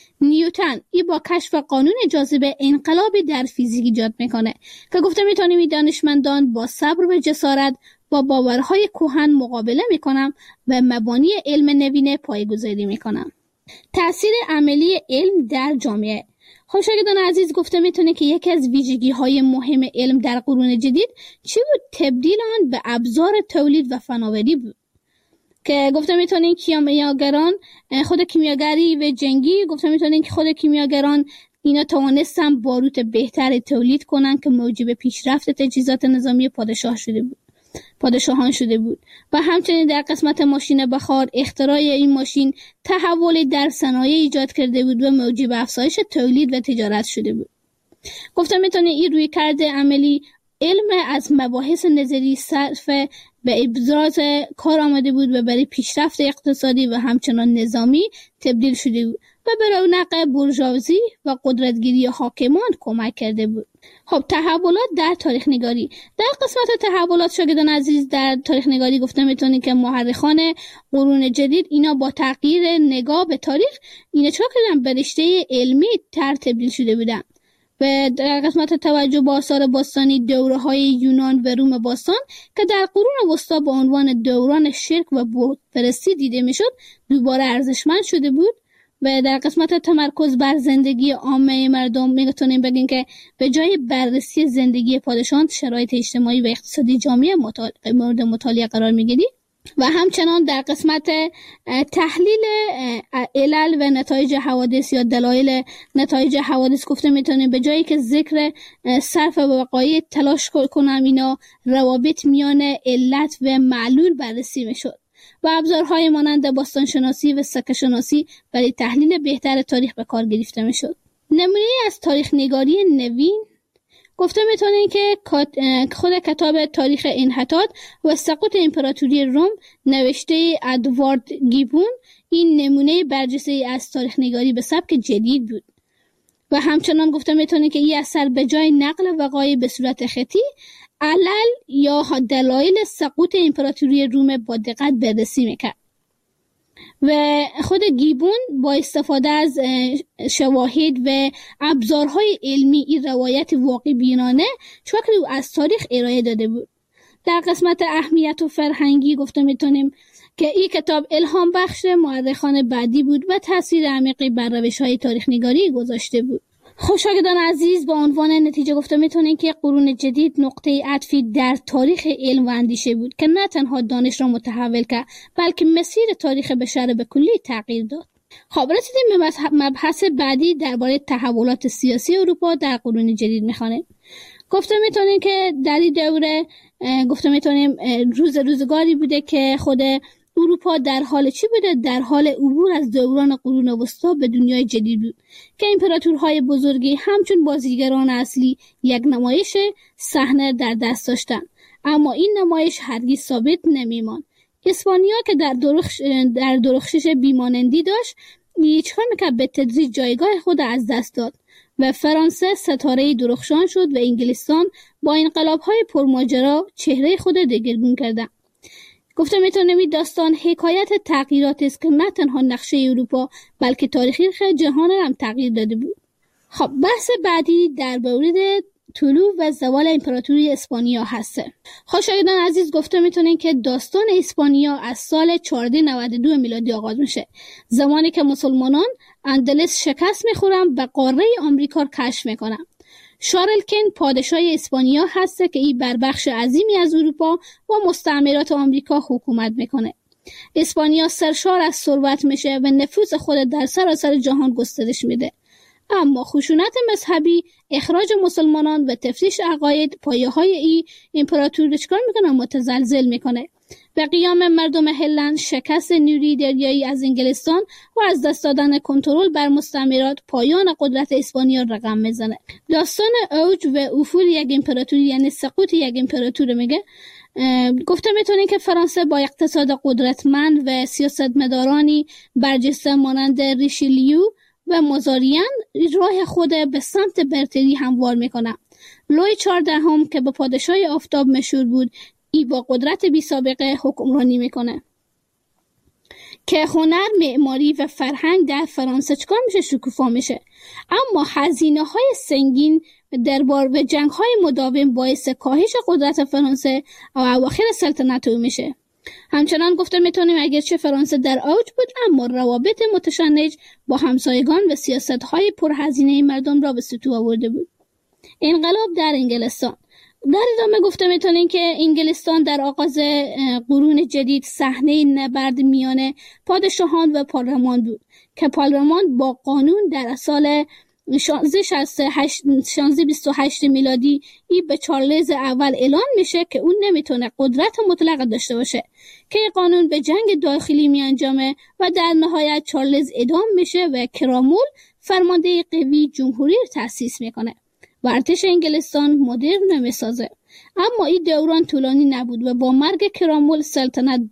نیوتن ای با کشف قانون جاذبه انقلابی در فیزیک ایجاد میکنه که گفته میتونیم این دانشمندان با صبر و جسارت با باورهای کهن مقابله میکنن و مبانی علم نوین پایه‌گذاری میکنن. تأثیر عملی علم در جامعه. خب شاگردان عزیز، گفته میتونه که یکی از ویژگی‌های مهم علم در قرون جدید چی بود؟ تبدیل آن به ابزار تولید و فناوری بود که گفته میتونین کیمیاگران خود کیمیاگری و جنگی گفته میتونین که خود کیمیاگران اینا توانستن باروت بهتر تولید کنن که موجب پیشرفت تجهیزات نظامی پادشاه شده بود. پادشاهان شده بود و همچنین در قسمت ماشین بخار اختراع این ماشین تحول در صنایع ایجاد کرده بود و موجب افزایش تولید و تجارت شده بود. گفتم میتونه این روی کرده عملی علم از مباحث نظری صرف به ابراز کار آمده بود و برای پیشرفت اقتصادی و همچنان نظامی تبدیل شده بود و به رونق بورژوازی و قدرتگیری حاکمان کمک کرده بود. خب تحولات در تاریخ نگاری. در قسمت تحولات شاگردان عزیز در تاریخ نگاری گفتم میتونید که مورخان قرون جدید اینا با تغییر نگاه به تاریخ اینا چرا کردن به رشته علمی تبدیل شده بودن و در قسمت توجه به آثار باستانی دوره‌های یونان و روم باستان که در قرون وسطا به عنوان دوران شرک و بتپرستی دیده میشد دوباره ارزشمند شده بود و در قسمت تمرکز بر زندگی عامه مردم میتونیم بگیم که به جای بررسی زندگی پادشاهان شرایط اجتماعی و اقتصادی جامعه مورد مطالعه قرار میگیرد و همچنان در قسمت تحلیل علل و نتایج حوادث یا دلایل نتایج حوادث گفته میتونیم به جایی که ذکر صرف و وقایع تلاش کنم اینا روابط میان علت و معلول بررسی میشد و ابزارهای مانند باستان شناسی و سکه شناسی برای تحلیل بهتر تاریخ به کار گرفته میشد. نمونه از تاریخ نگاری نوین گفته میتونیم که خود کتاب تاریخ انحطاط و سقوط امپراتوری روم نوشته ادوارد گیبون این نمونه برجسته از تاریخ نگاری به سبک جدید بود و همچنان گفته میتونیم که این اثر به جای نقل وقایع به صورت خطی علل یا دلایل سقوط امپراتوری روم با دقت بررسی میکرد و خود گیبون با استفاده از شواهد و ابزارهای علمی این روایت واقع بینانه شکلی از تاریخ ارائه داده بود. در قسمت اهمیت و فرهنگی گفته میتونیم که این کتاب الهام بخش مورخان بعدی بود و تاثیر عمیقی بر روش‌های تاریخ نگاری گذاشته بود. شاگردان عزیز با عنوان نتیجه گفته میتونیم که قرون جدید نقطه عطفی در تاریخ علم و اندیشه بود که نه تنها دانش را متحول کرد بلکه مسیر تاریخ بشر به کلی تغییر داد. خب رسیدیم به مبحث بعدی درباره تحولات سیاسی اروپا در قرون جدید میخوانیم. گفته میتونیم که در این دوره گفته میتونیم روزگاری بوده که خود اروپا در حال چی بوده؟ در حال عبور از دوران قرون وسطا به دنیای جدید بود که امپراتورهای بزرگی همچون بازیگران اصلی یک نمایش صحنه در دست داشتند، اما این نمایش هرگز ثابت نمیماند. اسپانیا که در درخشش بیمانندی داشت چیکار میکرد؟ به تدریج جایگاه خود از دست داد و فرانسه ستاره درخشان شد و انگلستان با انقلاب‌های پرماجرا چهره خود دگرگون کردند. گفته میتونم این داستان حکایت تغییراتی است که نه تنها نقشه اروپا بلکه تاریخ جهان هم تغییر داده بود. خب بحث بعدی در مورد طلوع و زوال امپراتوری اسپانیا هسته. شاگردان عزیز گفته میتونین که داستان اسپانیا از سال 1492 میلادی آغاز میشه، زمانی که مسلمانان اندلس شکست میخورن و قاره آمریکا رو کشف میکنن. شارلکن پادشاه اسپانیا هسته که این بر بخش عظیمی از اروپا و مستعمرات آمریکا حکومت میکنه. اسپانیا سرشار از ثروت میشه و نفوذ خود در سراسر جهان گسترش میده، اما خشونت مذهبی، اخراج مسلمانان و تفتیش عقاید پایه‌های این امپراتوری چکار میکنه؟ متزلزل میکنه و قیام مردم هلند، شکست نیروی دریایی از انگلستان و از دست دادن کنترل بر مستعمرات پایان قدرت اسپانیا رقم میزنه. داستان اوج و افول یک امپراتوری یعنی سقوط یک امپراتور میگه. گفته میتونین که فرانسه با اقتصاد قدرتمند و سیاستمدارانی برجسته مانند ریشلیو و مازاریان راه خود به سمت برتری هموار میکنه. لوی 14 که به پادشاه آفتاب مشهور بود، ای با قدرت بی سابقه حکمرانی میکنه که هنر، معماری و فرهنگ در فرانسه چکار میشه؟ شکوفا میشه. اما هزینه های سنگین دربار و جنگ های مداوم باعث کاهش قدرت فرانسه و اواخر سلطنت او میشه. همچنان گفته میتونیم اگرچه فرانسه در اوج بود، اما روابط متشنج با همسایگان و سیاست های پرهزینه مردم را به سطوح آورده بود. انقلاب در انگلستان. در ادامه گفته میتونیم که انگلستان در آغاز قرون جدید صحنه نبرد میان پادشاهان و پارلمان بود که پارلمان با قانون در سال 1628 میلادی این به چارلز اول اعلان میشه که اون نمیتونه قدرت مطلق داشته باشه که قانون به جنگ داخلی می انجامه و در نهایت چارلز اعدام میشه و کرامول فرمانده قوی جمهوری تأسیس میکنه و ارتش انگلستان مدرن میسازه. اما این دوران طولانی نبود و با مرگ کرامول سلطنت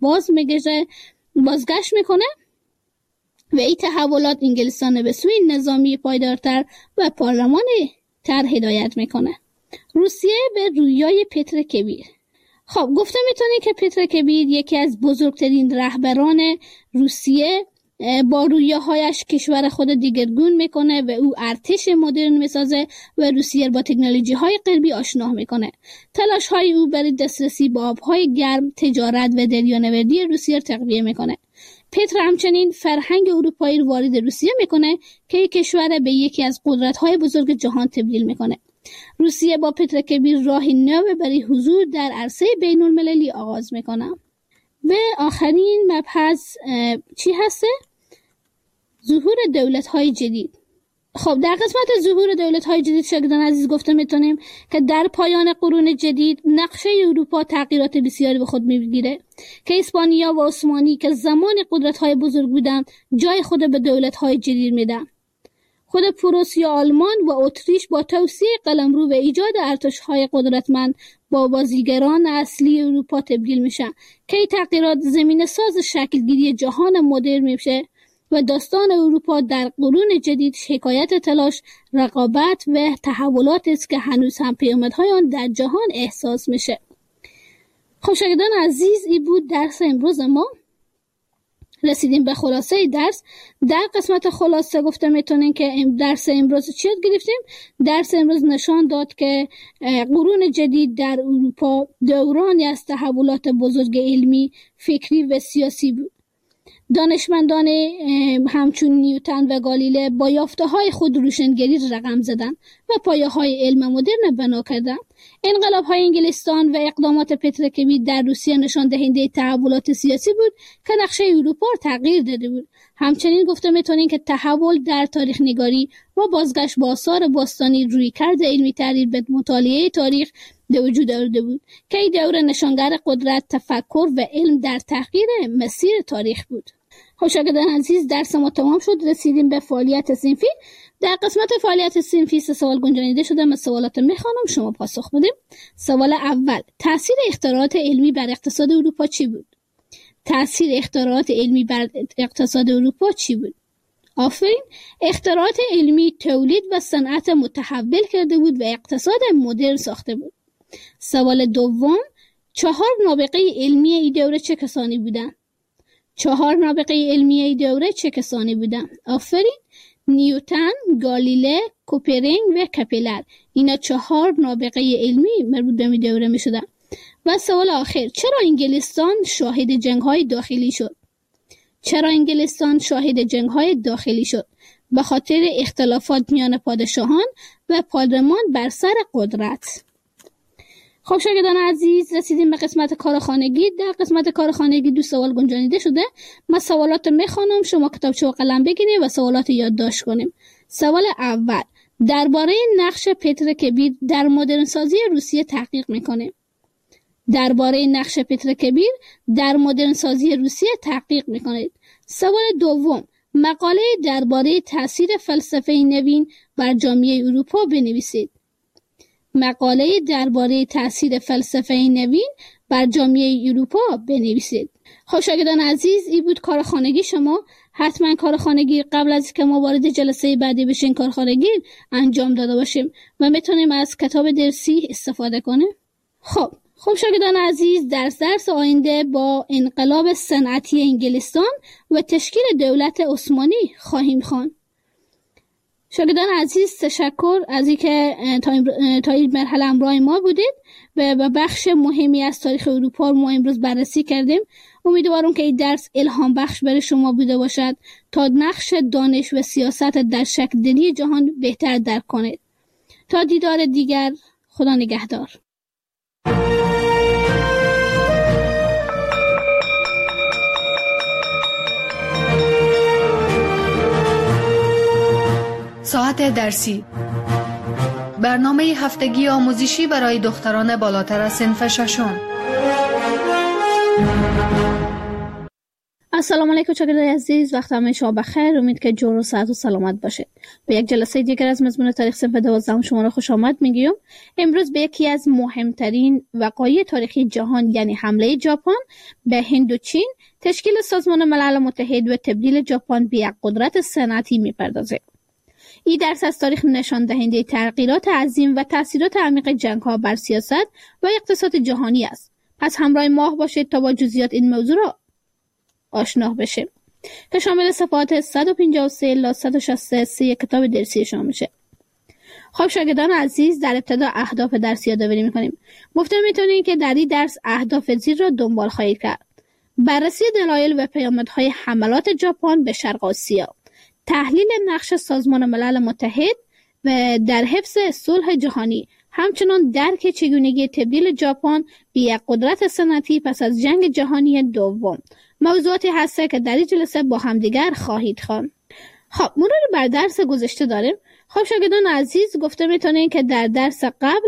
بازگشت میکنه و این تحولات انگلستان به سوی نظامی پایدارتر و پارلمانی تر هدایت میکنه. روسیه به رویای پتر کبیر. خب گفته میتونی که پتر کبیر یکی از بزرگترین رهبران روسیه با رویاهایش کشور خود دیگرگون میکنه و او ارتش مدرن میسازه و روسیه با تکنولوژی های غربی آشنا میکنه. تلاش های او برای دسترسی به آبهای گرم، تجارت و دریانوردی روسیه تقویه میکنه. پتر همچنین فرهنگ اروپایی رو وارد روسیه میکنه که یک کشور به یکی از قدرت‌های بزرگ جهان تبدیل میکنه. روسیه با پتر کبیر راهی نو برای حضور در عرصه بین‌المللی آغاز میکنه. و آخرین مبحث چی هسته؟ ظهور دولت‌های جدید. خب در قسمت ظهور دولت‌های جدید شاگردان عزیز گفته میتونیم که در پایان قرون جدید نقشه اروپا تغییرات بسیاری به خود میگیره که اسپانیا و عثمانی که زمان قدرت‌های بزرگ بودن جای خود به دولت‌های جدید میدن. خود پروسیا، آلمان و اتریش با توسعه قلمرو و ایجاد ارتش‌های قدرتمند با بازیگران اصلی اروپا تبدیل میشن که این تغییرات زمینه ساز شکلگیری جهان مدرن میشه و داستان اروپا در قرون جدید حکایت تلاش، رقابت و تحولات است که هنوز هم پیامدهای آن در جهان احساس میشه. خب شاگردان عزیز این بود درس امروز ما. رسیدیم به خلاصه درس. در قسمت خلاصه گفته میتونین که درس امروز چی یاد گرفتیم؟ درس امروز نشان داد که قرون جدید در اروپا دورانی از تحولات بزرگ علمی، فکری و سیاسی بود. دانشمندان همچون نیوتن و گالیله با یافته‌های خود روشنگری رقم زدند و پایه‌های علم مدرن بنا کردند. انقلاب‌های انگلستان و اقدامات پتر کبیر در روسیه نشان دهنده تحولات سیاسی بود که نقشه اروپا را تغییر داده بود. همچنین گفته میتونیم که تحول در تاریخ نگاری و بازگشت به آثار باستانی رویکرد علمی تحلیل به مطالعه تاریخ به وجود آورده بود که این دوره نشانگر قدرت، تفکر و علم در تغییر مسیر تاریخ بود. خب شاگردان عزیز درس ما تمام شد. رسیدیم به فعالیت صنفی. در قسمت فعالیت صنفی 3 سوال گنجانیده شده. من سوالات میخوانم، شما پاسخ بدیم. سوال اول: تأثیر اختراعات علمی بر اقتصاد اروپا چی بود؟ تأثیر اختراعات علمی بر اقتصاد اروپا چی بود؟ آفرین. اختراعات علمی تولید و صنعت متحول کرده بود و اقتصاد مدرن ساخته بود. سوال دوم: 4 نابغه علمی این دوره چه کسانی بودند؟ 4 نابغه علمی این دوره چه کسانی بودند؟ آفرین. نیوتن، گالیله، کوپرینگ و کپلر. اینا 4 نابغه علمی مربوط به این دوره می شدن. و سوال آخر: چرا انگلستان شاهد جنگ‌های داخلی شد؟ چرا انگلستان شاهد جنگ‌های داخلی شد؟ به خاطر اختلافات میان پادشاهان و پارلمان بر سر قدرت. خب شاگردان عزیز رسیدیم به قسمت کارخانگی. در قسمت کارخانگی 2 سوال گنجانیده شده. من سوالات میخوانم، شما کتابچه و قلم بگیرید و سوالات یادداشت کنیم. سوال اول: درباره نقش پتر کبیر در مدرن سازی روسیه تحقیق میکنه. درباره نقش پتر کبیر در مدرن سازی روسیه تحقیق میکنید. سوال دوم: مقاله درباره تاثیر فلسفه نوین بر جامعه اروپا بنویسید. مقاله درباره تاثیر فلسفه نوین بر جامعه اروپا بنویسید. خب شاگردان عزیز این بود کارخانگی شما. حتما کارخانگی قبل از که ما وارد جلسه بعدی بشین کارخانگی انجام داده باشیم و میتونیم از کتاب درسی استفاده کنیم. خب شاگردان عزیز درس آینده با انقلاب صنعتی انگلستان و تشکیل دولت عثمانی خواهیم خواند. شاگردان عزیز تشکر از اینکه تا این مرحله همراه ما بودید و بخش مهمی از تاریخ اروپا ما امروز بررسی کردیم. امیدوارم که این درس الهام بخش برای شما بوده باشد تا نقش دانش و سیاست در شکل دهی جهان بهتر درک کنید. تا دیدار دیگر، خدا نگهدار. ساعت درسی، برنامه هفتگی آموزشی برای دختران بالاتر از صنف ششم. السلام علیکم شاگردای عزیز، وقت همه شما بخیر. امید که جور و صحت و سلامت باشید. به یک جلسه دیگر از مضمون تاریخ صنف 12 شما را خوش آمد میگیم. امروز به یکی از مهمترین وقایع تاریخی جهان یعنی حمله ژاپن به هند و چین، تشکیل سازمان ملل متحد و تبدیل ژاپن به یک قدرت صنعتی میپردازه. این درس از تاریخ نشان دهنده تغییرات عظیم و تاثیرات عمیق جنگ‌ها بر سیاست و اقتصاد جهانی است. پس همراه ما باشید تا با جزئیات این موضوع را آشنا بشیم که شامل صفحات 153 الی 163 کتاب درسی شما میشه. خب شاگردان عزیز، در ابتدا اهداف درس یادآوری میکنیم. گفته میتونید که در این درس اهداف زیر را دنبال خواهید کرد: بررسی دلایل و پیامدهای حملات ژاپن به شرق آسیا، تحلیل نقش سازمان ملل متحد و در حفظ صلح جهانی، همچنین درک چگونگی تبدیل ژاپن به یک قدرت صنعتی پس از جنگ جهانی دوم. موضوعاتی هست که در این جلسه با همدیگر خواهید خواند. خب مرور بر درس گذشته داریم. خب شاگردان عزیز، گفته میتونین که در درس قبل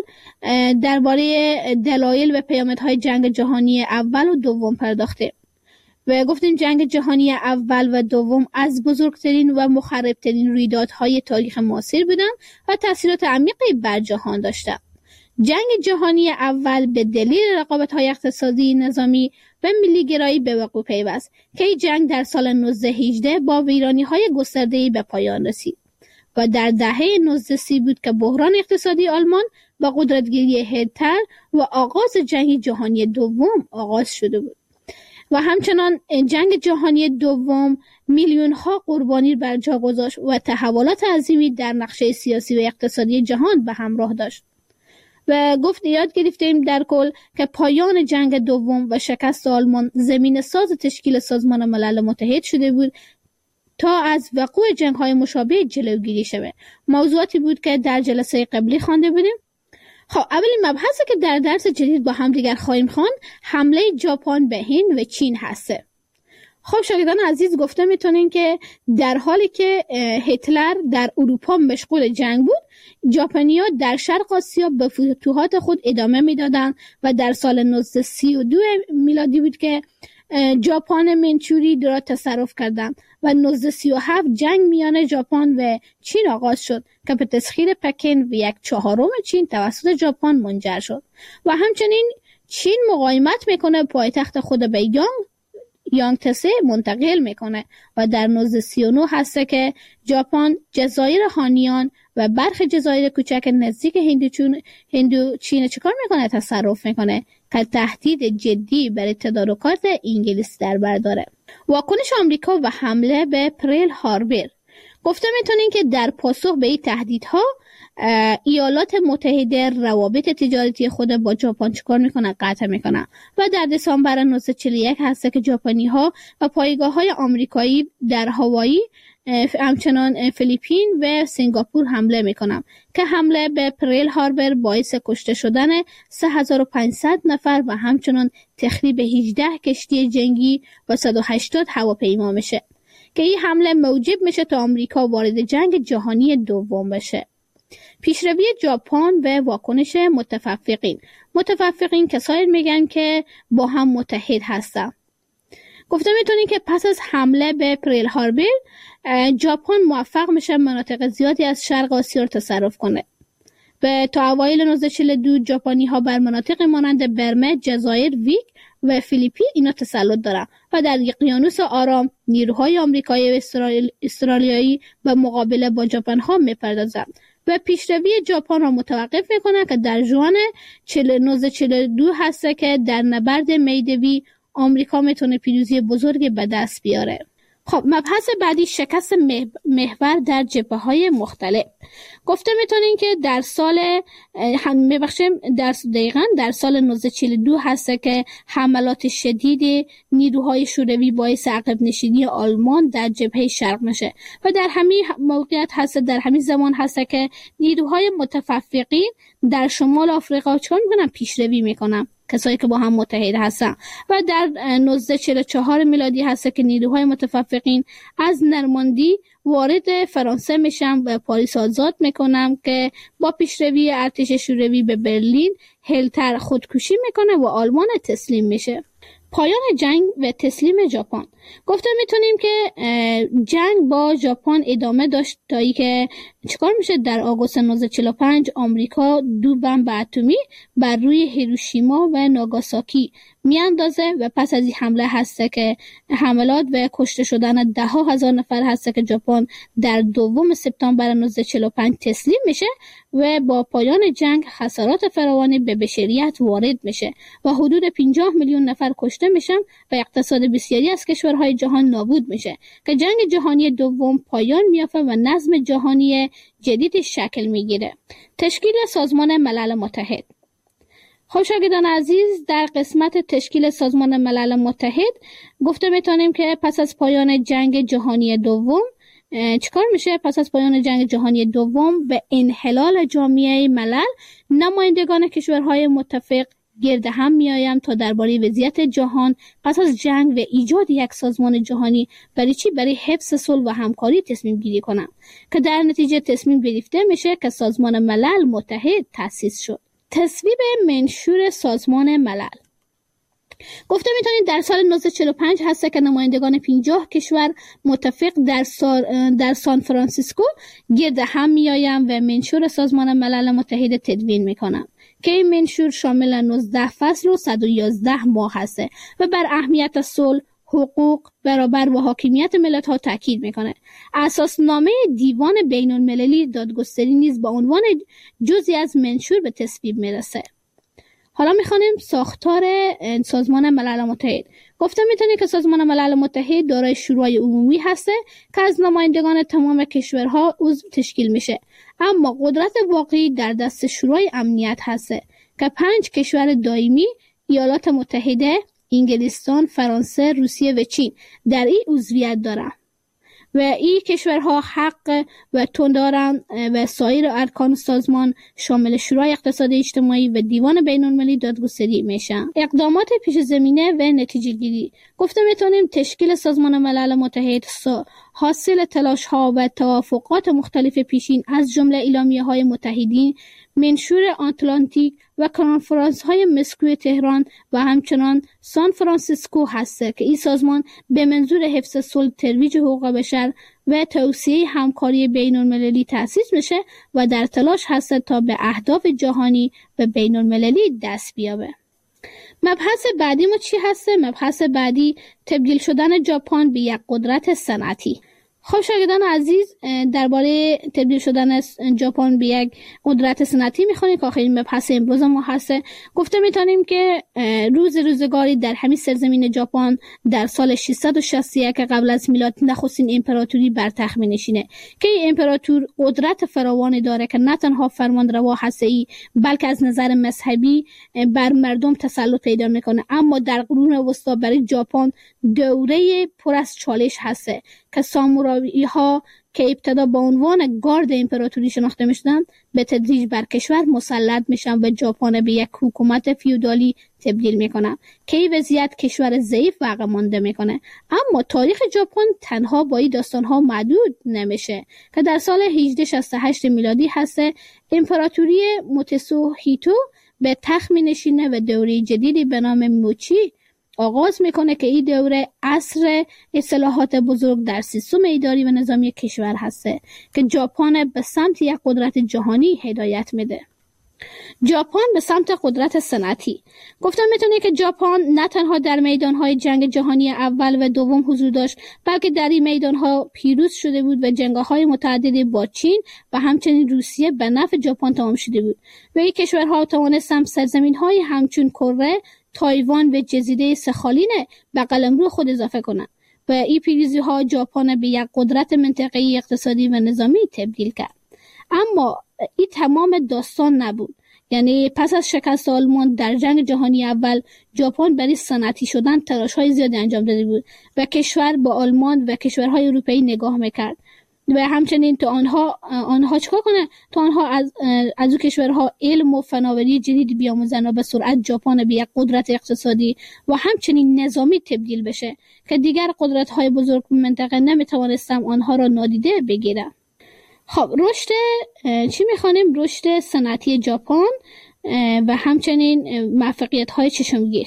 درباره دلایل و پیامدهای جنگ جهانی اول و دوم پرداختیم و گفتیم جنگ جهانی اول و دوم از بزرگترین و مخربترین رویدادهای تاریخ معاصر بودند و تاثیرات عمیقی بر جهان داشتند. جنگ جهانی اول به دلیل رقابت‌های اقتصادی، نظامی و ملی‌گرایی به وقوع پیوست که این جنگ در سال 1918 با ویرانی‌های گسترده‌ای به پایان رسید و در دهه 1930 بود که بحران اقتصادی آلمان با قدرتگیری هیتلر و آغاز جنگ جهانی دوم آغاز شده بود. و همچنان جنگ جهانی دوم میلیون‌ها قربانی بر جا گذاشت و تحولات عظیمی در نقشه سیاسی و اقتصادی جهان به همراه داشت. و یاد گرفتیم در کل که پایان جنگ دوم و شکست آلمان زمین ساز تشکیل سازمان ملل متحد شده بود تا از وقوع جنگ‌های مشابه جلوگیری شود. موضوعاتی بود که در جلسه قبلی خوانده بودیم. خب اولین مبحثی که در درس جدید با هم دیگر خواهیم خواند حمله ژاپن به هند و چین هسته. خب شاگردان عزیز، گفته میتونین که در حالی که هیتلر در اروپا مشغول جنگ بود، ژاپنی‌ها در شرق آسیا به فتوحات خود ادامه میدادند و در سال 1932 میلادی بود که ژاپن منچوری را تصرف کردند و 1937 جنگ میان ژاپن و چین آغاز شد که به تسخیر پکن و 1/4 چین توسط ژاپن منجر شد و همچنین چین مقاومت میکنه، پایتخت خود به یانگتسه منتقل میکنه و در 1939 هسته که ژاپن جزایر هانیان و برخی جزایر کوچک نزدیک هندو چین چیکار میکنه؟ تصرف میکنه که تهدید جدی برای تدارکات انگلیس در بر داره. واکنش آمریکا و حمله به پرل هاربر. گفته میتونین که در پاسخ به این تهدیدها ایالات متحده روابط تجارتی خود با ژاپن چیکار میکنه؟ قطع میکنه و در دسامبر 1941 هست که ژاپنی ها و پایگاه های آمریکایی در هاوایی، همچنان فیلیپین و سنگاپور حمله میکنن که حمله به پرل هاربر باعث کشته شدن 3500 نفر و همچنان تخریب 18 کشتی جنگی و 180 هواپیما میشه که این حمله موجب میشه تا آمریکا وارد جنگ جهانی دوم بشه. پیشروی ژاپن و واکنش متفقین کسایی میگن که با هم متحد هستن. گفته میتونین که پس از حمله به پرل هاربر ژاپن موفق میشه مناطق زیادی از شرق آسیا رو تصرف کنه و تا اوایل 1942 ژاپنی ها بر مناطق مانند برمه، جزایر ویک و فیلیپین اینا تسلط دارن و در اقیانوس آرام نیروهای آمریکایی و استرالیایی به مقابله با ژاپن ها میپردازن و پیشروی ژاپن را متوقف میکنه که در ژوئن 1942 هست که در نبرد میدوی آمریکا میتونه پیروزی بزرگی به دست بیاره. خب مبحث بعدی شکست محور در جبهه‌های مختلف. گفته میتونین که در سال در سال 1942 هست که حملات شدید نیروهای شوروی باعث عقب نشینی آلمان در جبهه شرق میشه و در همین موقعیت هست، در همین زمان هست که نیروهای متفقین در شمال آفریقا چون میکنن؟ پیشروی میکنن، کسایی که با هم متحد هستن و در 1944 میلادی هست که نیروهای متفقین از نرماندی وارد فرانسه میشم و پاریس آزاد میکنم که با پیشروی ارتش شوروی به برلین، هیتلر خودکشی میکنه و آلمان تسلیم میشه. پایان جنگ و تسلیم ژاپن. گفته میتونیم که جنگ با ژاپن ادامه داشت تا ای که چیکار میشه در آگوست 1945 آمریکا 2 بمب اتمی بر روی هیروشیما و ناگاساکی میاندازه و پس از این حمله هسته که حملات و کشته شدن 10,000 نفر هسته که ژاپن در 2 سپتامبر 1945 تسلیم میشه و با پایان جنگ خسارات فراوانی به بشریت وارد میشه و حدود 50 میلیون نفر کشته میشن و اقتصاد بسیاری از کشورهای جهان نابود میشه که جنگ جهانی دوم پایان میافته و نظم جهانی جدید شکل میگیره. تشکیل سازمان ملل متحد. خب شاگردان عزیز، در قسمت تشکیل سازمان ملل متحد گفته میتونیم که پس از پایان جنگ جهانی دوم چیکار میشه؟ پس از پایان جنگ جهانی دوم به انحلال جامعه ملل نمایندگان کشورهای متفق گرد هم میایم تا درباره وضعیت جهان پس از جنگ و ایجاد یک سازمان جهانی برای حفظ صلح و همکاری تصمیم گیری کنند که در نتیجه تصمیم گرفته میشه که سازمان ملل متحد تأسیس شد. تصویب منشور سازمان ملل. گفته میتونید در سال 1945 هسته که نمایندگان 50 کشور متفق در سان فرانسیسکو گرد هم میایم و منشور سازمان ملل متحد تدوین میکنن که این منشور شامل 19 فصل و 111 ماه هسته و بر اهمیت صلح، حقوق، برابر و حاکمیت ملت‌ها تاکید میکنه. اساسنامه دیوان بین المللی دادگستری نیز با عنوان جزئی از منشور به تصویب میرسه. حالا میخوانیم ساختار سازمان ملل متحد. گفته میتونید که سازمان ملل متحد دارای شورای عمومی هسته که از نمایندگان تمام کشورها عضو تشکیل میشه، اما قدرت واقعی در دست شورای امنیت هسته که 5 کشور دائمی، ایالات متحده، انگلستان، فرانسه، روسیه و چین در این عضویت دارند و این کشورها حق و تون دارند و سایر ارکان سازمان شامل شورای اقتصاد اجتماعی و دیوان بین المللی دادگستری میشن. اقدامات پیش زمینه و نتیجه گیری. گفته میتونیم تشکیل سازمان ملل متحد حاصل تلاش ها و توافقات مختلف پیشین از جمله اعلامیه های متحدین، منشور آتلانتیک و کنفرانس های مسکو تهران و همچنان سان فرانسیسکو هسته که این سازمان به منظور حفظ صلح، ترویج حقوق بشر و توسعه همکاری بین المللی تأسیس میشه و در تلاش هسته تا به اهداف جهانی و بین المللی دست بیابه. مبحث بعدی ما چی هسته؟ مبحث بعدی تبدیل شدن ژاپن به یک قدرت صنعتی. خب شاگردان عزیز، درباره تبدیل شدن ژاپن به یک قدرت صنعتی میخونید که آخرین مبحث امروز ما هسته. گفته میتونیم که روزگاری در همین سرزمین ژاپن در سال 661 قبل از میلاد نخستین امپراتوری بر تخت می‌نشینه که این امپراتور قدرت فراوانی داره که نه تنها فرمانروا هسته‌ای بلکه از نظر مذهبی بر مردم تسلط پیدا میکنه. اما در قرون وسطا برای ژاپن دوره پر از چالش هسته که سامورایی ها که ابتدا با عنوان گارد امپراتوری شناخته میشدند به تدریج بر کشور مسلط میشن و ژاپن به یک حکومت فیودالی تبدیل میکنن که این وضعیت کشور ضعیف و عقب مانده میکنه. اما تاریخ ژاپن تنها با این داستان ها محدود نمیشه که در سال 1868 میلادی هسته امپراتوری موتسوهیتو به تخت مینشینه و دوره جدیدی به نام موچی آغاز میکنه که این دوره عصر اصلاحات بزرگ در سیستم اداری و نظامی کشور هسته که ژاپن به سمت یک قدرت جهانی هدایت میده. ژاپن به سمت قدرت صنعتی. گفتم میتونه که ژاپن نه تنها در میدانهای جنگ جهانی اول و دوم حضور داشت بلکه در این میدانها پیروز شده بود و جنگ‌های متعددی با چین و همچنین روسیه به نفع ژاپن تمام شده بود و این کشورها توانستند سرزمین‌های همچون کره، تایوان و جزیره سخالین به قلمرو خود اضافه کنند و این پیروزی‌ها ژاپن به یک قدرت منطقه‌ای اقتصادی و نظامی تبدیل کرد. اما این تمام داستان نبود. یعنی پس از شکست آلمان در جنگ جهانی اول ژاپن برای صنعتی شدن تلاش‌های زیادی انجام داده بود و کشور با آلمان و کشورهای اروپایی نگاه می‌کرد و همچنین تو آنها چیکار کنه؟ تو آنها از او کشورها علم و فناوری جدید بیاموزن و به سرعت ژاپن به یک قدرت اقتصادی و همچنین نظامی تبدیل بشه که دیگر قدرت‌های بزرگ منطقه نمیتوانستن آنها را نادیده بگیرن. خب رشد چی میخوانیم؟ رشد صنعتی ژاپن و همچنین موفقیت‌های چشمگیر.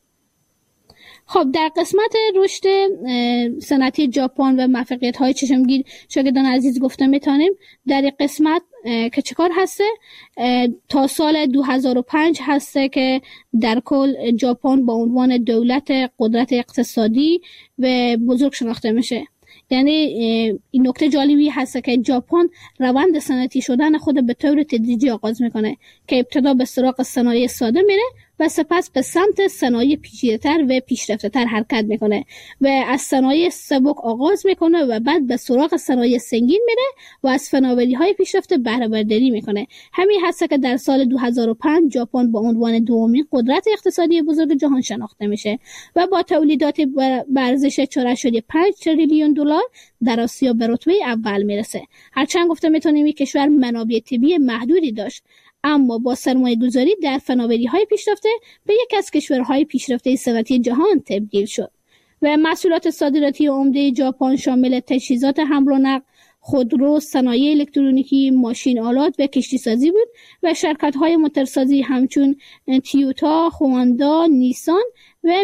خب در قسمت رشد صنعتی ژاپن و موفقیت‌های چشمگیر شاگردان عزیز گفته میتونیم در این قسمت که چیکار هسته تا سال 2005 هسته که در کل ژاپن با عنوان دولت قدرت اقتصادی و بزرگ شناخته میشه. یعنی این نکته جالبی هست که ژاپن روند صنعتی شدن خود به طور تدریجی آغاز میکنه که ابتدا به سراغ صنایع ساده میره و سپس به سمت صنایع پیچیده‌تر و پیشرفته‌تر حرکت میکنه و از صنایع سبک آغاز میکنه و بعد به سراغ صنایع سنگین میره و از فناوری‌های پیشرفته بهره برداری میکنه. همین هست که در سال 2005 ژاپن به عنوان دومین قدرت اقتصادی بزرگ جهان شناخته میشه و با تولیدات به ارزش 4.5 تریلیون دلار در آسیا به رتبه اول میرسه. هرچند گفته میتونیم این کشور منابع طبیعی محدودی داشت، اما با سرمایه گذاری در فناوری‌های پیشرفته به یک از کشورهای پیشرفته صنعتی جهان تبدیل شد و محصولات صادراتی عمده ژاپن شامل تجهیزات حمل و نقل، خودرو، صنایع الکترونیکی، ماشین آلات و کشتی سازی بود و شرکت‌های موتورسازی همچون تویوتا، هوندا، نیسان و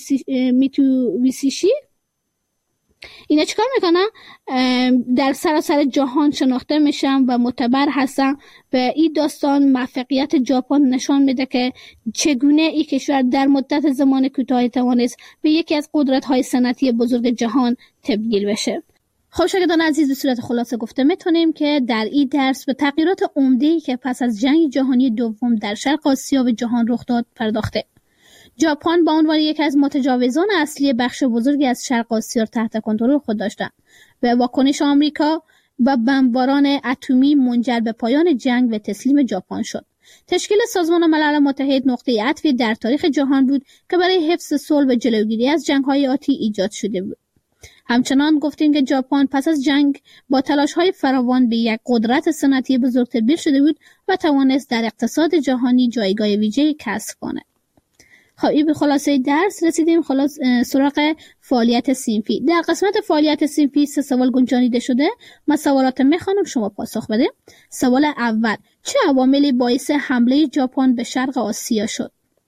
میتسوبیشی اینا چیکار میکنن؟ در سراسر جهان شناخته میشن و معتبر هستن و این داستان موفقیت ژاپن نشان میده که چگونه این کشور در مدت زمان کوتاهی توانست به یکی از قدرت‌های صنعتی بزرگ جهان تبدیل بشه. خب شاگردان عزیز به صورت خلاصه گفته میتونیم که در این درس به تغییرات عمده‌ای که پس از جنگ جهانی دوم در شرق آسیا و جهان رخ داد پرداخته. ژاپن به عنوان یکی از متجاوزان اصلی بخش بزرگی از شرق آسیا تحت کنترل خود داشتند و واکنش آمریکا و بمباران اتمی منجر به پایان جنگ و تسلیم ژاپن شد. تشکیل سازمان ملل متحد نقطه عطفی در تاریخ جهان بود که برای حفظ صلح و جلوگیری از جنگ‌های آتی ایجاد شده بود. همچنان گفتیم که ژاپن پس از جنگ با تلاش‌های فراوان به یک قدرت صنعتی بزرگ تبدیل شده بود و توانست در اقتصاد جهانی جایگاه ویژه‌ای کسب کند. خب این به خلاصه درس رسیدیم سراغ فعالیت صنفی. در قسمت فعالیت صنفی 3 سوال گنجانیده شده. من سوالات میخوانم، شما پاسخ بده. سوال اول: چه عواملی باعث حمله ژاپن به شرق آسیا شد؟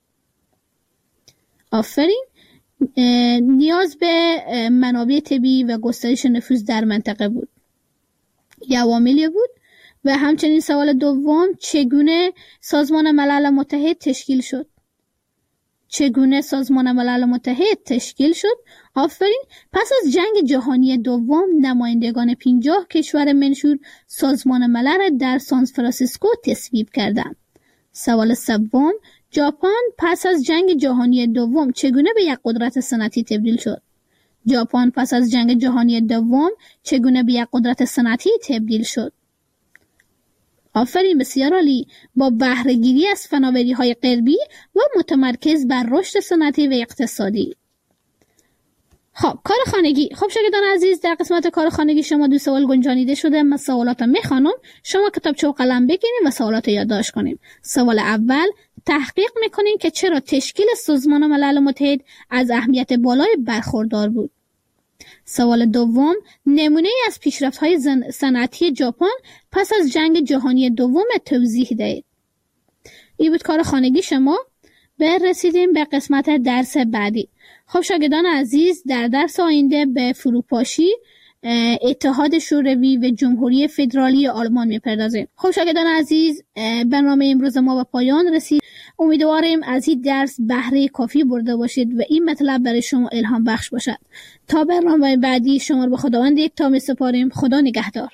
آفرین. نیاز به منابع طبیعی و گسترش نفوذ در منطقه بود. یه عواملی بود. و همچنین سوال دوم: چگونه سازمان ملل متحد تشکیل شد؟ چگونه سازمان ملل متحد تشکیل شد؟ آفرین. پس از جنگ جهانی دوم نمایندگان 50 کشور منشور سازمان ملل در سان فرانسیسکو تصویب کردند. سوال سوم: ژاپن پس از جنگ جهانی دوم چگونه به یک قدرت صنعتی تبدیل شد؟ ژاپن پس از جنگ جهانی دوم چگونه به یک قدرت صنعتی تبدیل شد؟ آفرین، بسیار عالی. با بهره‌گیری از فناوری‌های غربی و متمرکز بر رشد صنعتی و اقتصادی. خب کار خانگی. خب شاگردان عزیز، در قسمت کار خانگی شما 2 سوال گنجانیده شده. من سوالات میخوانم، شما کتابچه و قلم بگیرید و سوالات یادداشت کنید. سوال اول: تحقیق میکنین که چرا تشکیل سازمان ملل متحد از اهمیت بالای برخوردار بود. سوال دوم: نمونه از پیشرفت‌های صنعتی ژاپن پس از جنگ جهانی دوم توضیح دهید. این بود کار خانگی شما. رسیدیم به قسمت درس بعدی. خب شاگردان عزیز، در درس آینده به فروپاشی اتحاد شوروی و جمهوری فدرالی آلمان میپردازیم. خب شاگردان عزیز، برنامه امروز ما به پایان رسید. امیدواریم از این درس بهره کافی برده باشید و این مطلب برای شما الهام بخش باشد. تا برنامه بعدی شما رو به خداوند یکتا میسپاریم. خدا نگهدار.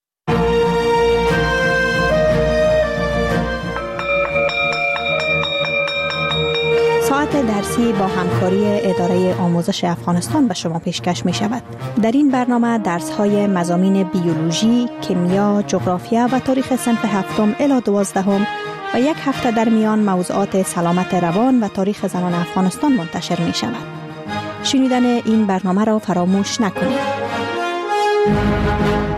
ساعت درسی با همکاری اداره آموزش افغانستان به شما پیشکش می شود. در این برنامه درس های مضامین بیولوژی، کیمیا، جغرافیا و تاریخ صنف 7 الی 12 و یک هفته در میان موضوعات سلامت روان و تاریخ زنان افغانستان منتشر می شود. شنیدن این برنامه را فراموش نکنید.